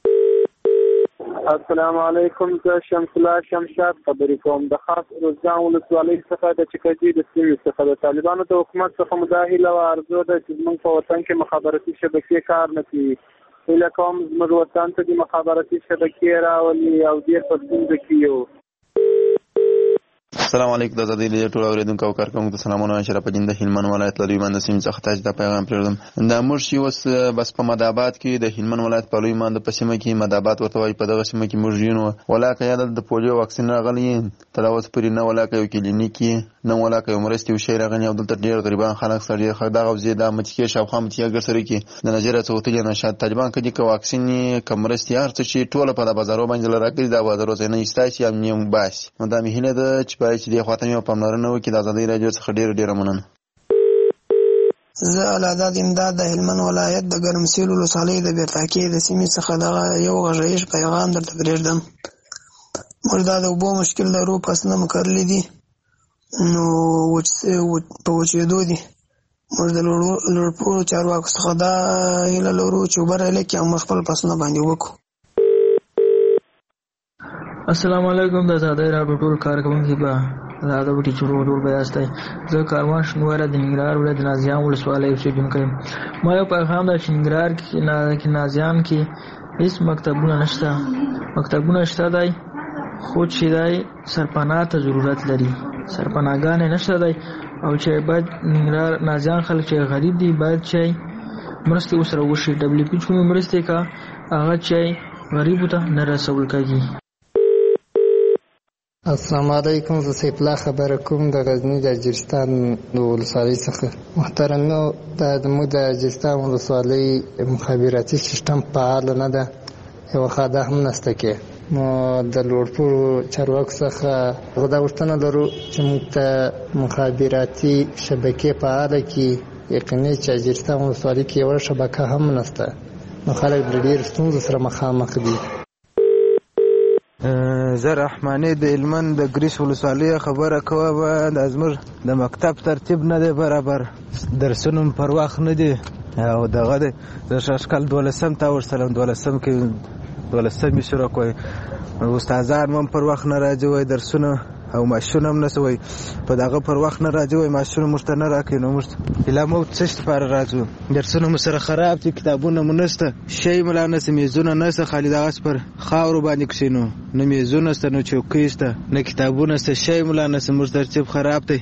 السلام علیکم. زه شمس الله شمشاد خبرې کوم د خاص روزګان ولسوالۍ څخه د چکجي د سیمې څخه. د طالبانو د حکومت څخه مداهله او ارزو ده چې زموږ په وطن کې مخابراتي شبکې کار نه کوي. هیله کوم زموږ وطن ته د مخابراتي شبکې راولي او ډېر په ستونزه کې یو. السلام علیکم د ازادي رادیو ټول اوریدونکو او کارکونکو ته سلامونه. اشرف الدین د هلمند ولایت له لویمند سیمې څخه تاسو ته پیغام پرېږدم. د موږ چې اوس بس په مدابات کې د هلمند ولایت په لویمند په سیمه کې مدابات ورته وایي، په دغه سیمه کې موږ یو ولاکه یا د پولیو واکسین راغلی تر اوسه پورې نه ولاکه یو کلینیک نه ولاکه یو مرستې وشي راغلی او دلته ډېر غریبان خلک سره خلک دغه وزې د متکې شاوخوا متکې ګر سره کې د نظر څوتلې نه شاد طالبان کې د واکسین کم مرستې هر څه چې ټوله په بازارو باندې لراکړي د بازارو څخه نه ایستاسي هم نیم باس نو دا مهینه ده چې پای چې د خاطر یو پاملرنه وکړي د ازادي رادیو څخه ډېر ډېر مننه. زه علاداد امداد د هلمند ولایت د ګرمسیر ولسوالۍ د بیرتاکې د سیمې څخه دغه یو غږیز پیغام درته پرېږدم. موږ دا د اوبو مشکل لرو، فصلونه مو کرلي دي نو په وچېدو دي. موږ د لوړپوړو چارواکو څخه دا هیله لرو چې اوبه رالیږي او موږ خپل فصلونه باندې وکړو. السلام علیکم د ازادۍ راډیو ټول کارکوونکي به دا د وټي چورو ټول به یاستئ. زه کاروان شنواره د ننګرهار ولایت د نازیان ولسوالۍ اوسېدونکی یم. ما یو پیغام دی چې ننګرهار کې نازیان کې هېڅ مکتبونه نشته. مکتبونه شته دی خو چې دی سرپناه ته ضرورت لري، سرپناهګانې نشته دی او چې باید ننګرهار نازیان خلک چې غریب دي باید چې مرستې ورسره وشي. ډبلیو پي چې مرستې کا هغه چې غریبو ته نه رسول کېږي. السلام علیکم، زه سیف الله خبره کوم د غزني د اجرستان د ولسوالۍ څخه. محترمو، دا زموږ د اجرستان ولسوالۍ مخابراتي سیستم فعال نه ده، یوه خاده هم نشته کې. نو د لوړپوړو چارواکو څخه دا غوښتنه لرو چې موږ ته مخابراتي شبکې فعاله کړي. یقیني چې اجرستان ولسوالۍ کې یوه شبکه هم نشته، نو خلک له ډېرو ستونزو سره مخامخ دي. زه رحماني د هلمند د ګریس ولسوالۍ خبره کوم. د زموږ د مکتب ترتیب نه دی برابر، درسونه پر وخت نه دي او دغه دی د شاشکال دولسم ته ورسلم دولسم کې دولسم یې شروع کوي. استادان هم پر وخت نه راځي وایي درسونه او معاشونه هم نسه وایي په دغه پر وخت نه راځي وایي معاشونه موږ ته نه راکوي. نو موږ ایله موږ څه شي لپاره راځو؟ درسونه مو سره خراب دي، کتابونه مو نشته، شی مو لا نشته، میزونه نشته، خالي دغسې پر خاورو باندې کښېنو. نه میزونه شته، نه چوکۍ شته، نه کتابونه شته، شی مو لا نشته، موږ ترتیب خراب دی.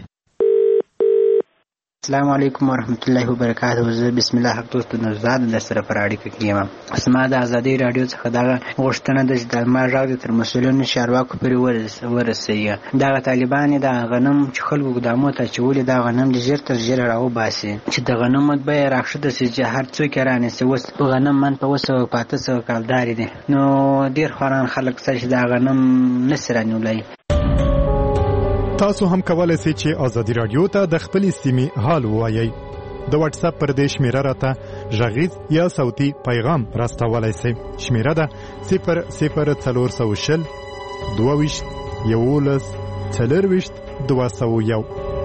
السلام علیکم ورحمت الله وبرکاته. زه بسم الله حق دوست نوزاد در سره پر اړیکه کې یم. زما د ازادۍ راډیو څخه دغه غوښتنه ده چې د ما غږ تر مسؤلینو چارواکو پورې ورسوي. دغه طالبان د غنم چې خلکو ګدامو ته اچولي دا غنم د ژر تر ژره راوباسي چې د غنمو بیه راښکته سي چې هر څوک یې رانیسي. اوس غنم من په اوه سوه په اته سوه کالدارې دي، نو ډېر خواران خلک شته چې دا غنم نسي رانیولی. تاسو هم کولای شئ چې ازادي رادیو ته د خپلې سیمې حال ووایئ. د واتس اپ پر دې شمیره راته غږیز یا صوتي پیغام راستولی شئ. شمیره ده صفر صفر څلور سوه شل دوه ویشت یولس څلرویشت دوه سوه یو.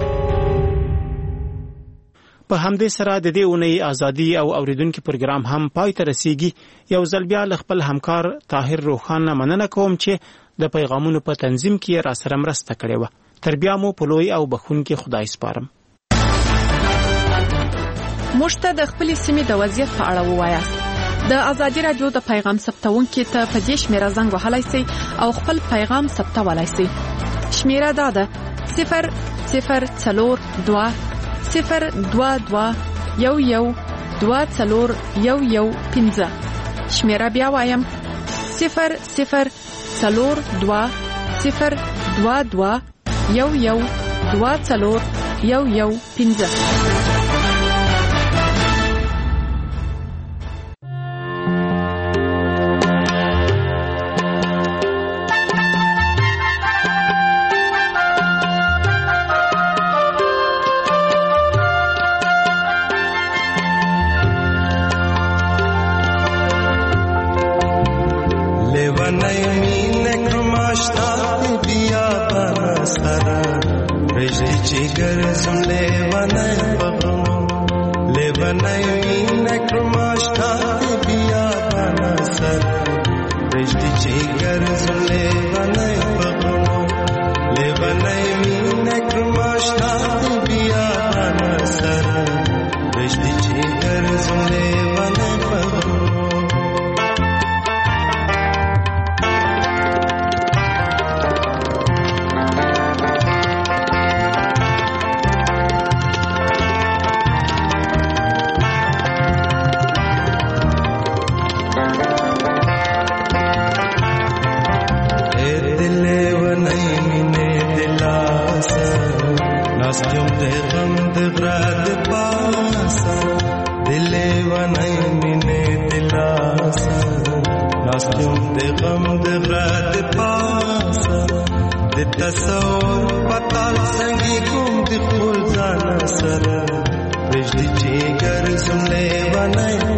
په همدې سره د دې اونۍ ازادي او اوریدونکو پروګرام هم پای ته رسیږي. یو ځل بیا له خپل همکار طاهر روخان مننه کوم چې د پیغامونو په تنظیم کې را سره مرسته کړې وه. تر بیا مو په لوی او بخښونکي خدای سپارم. موږ ته د خپلې سیمې د وضعیت په اړه ووایاست. د ازادي رادیو د پیغام ثبتونکي ته په دې شمیره زنګ وهلی سئ او خپل پیغام ثبتولی سئ. شمیره دا ده صفر صفر څلور دوه صفر دوه دوه یو یو دوه څلور یو یو پنځه. شمیره بیا وایم صفر صفر څلور دوه صفر دوه دوه یو یو دوه څلور یو یو پنځه. د غم د غرد پاسه د تصور پتال څنګه کوم د خپل ځان سره پرېږدي چې ګرځم لیونی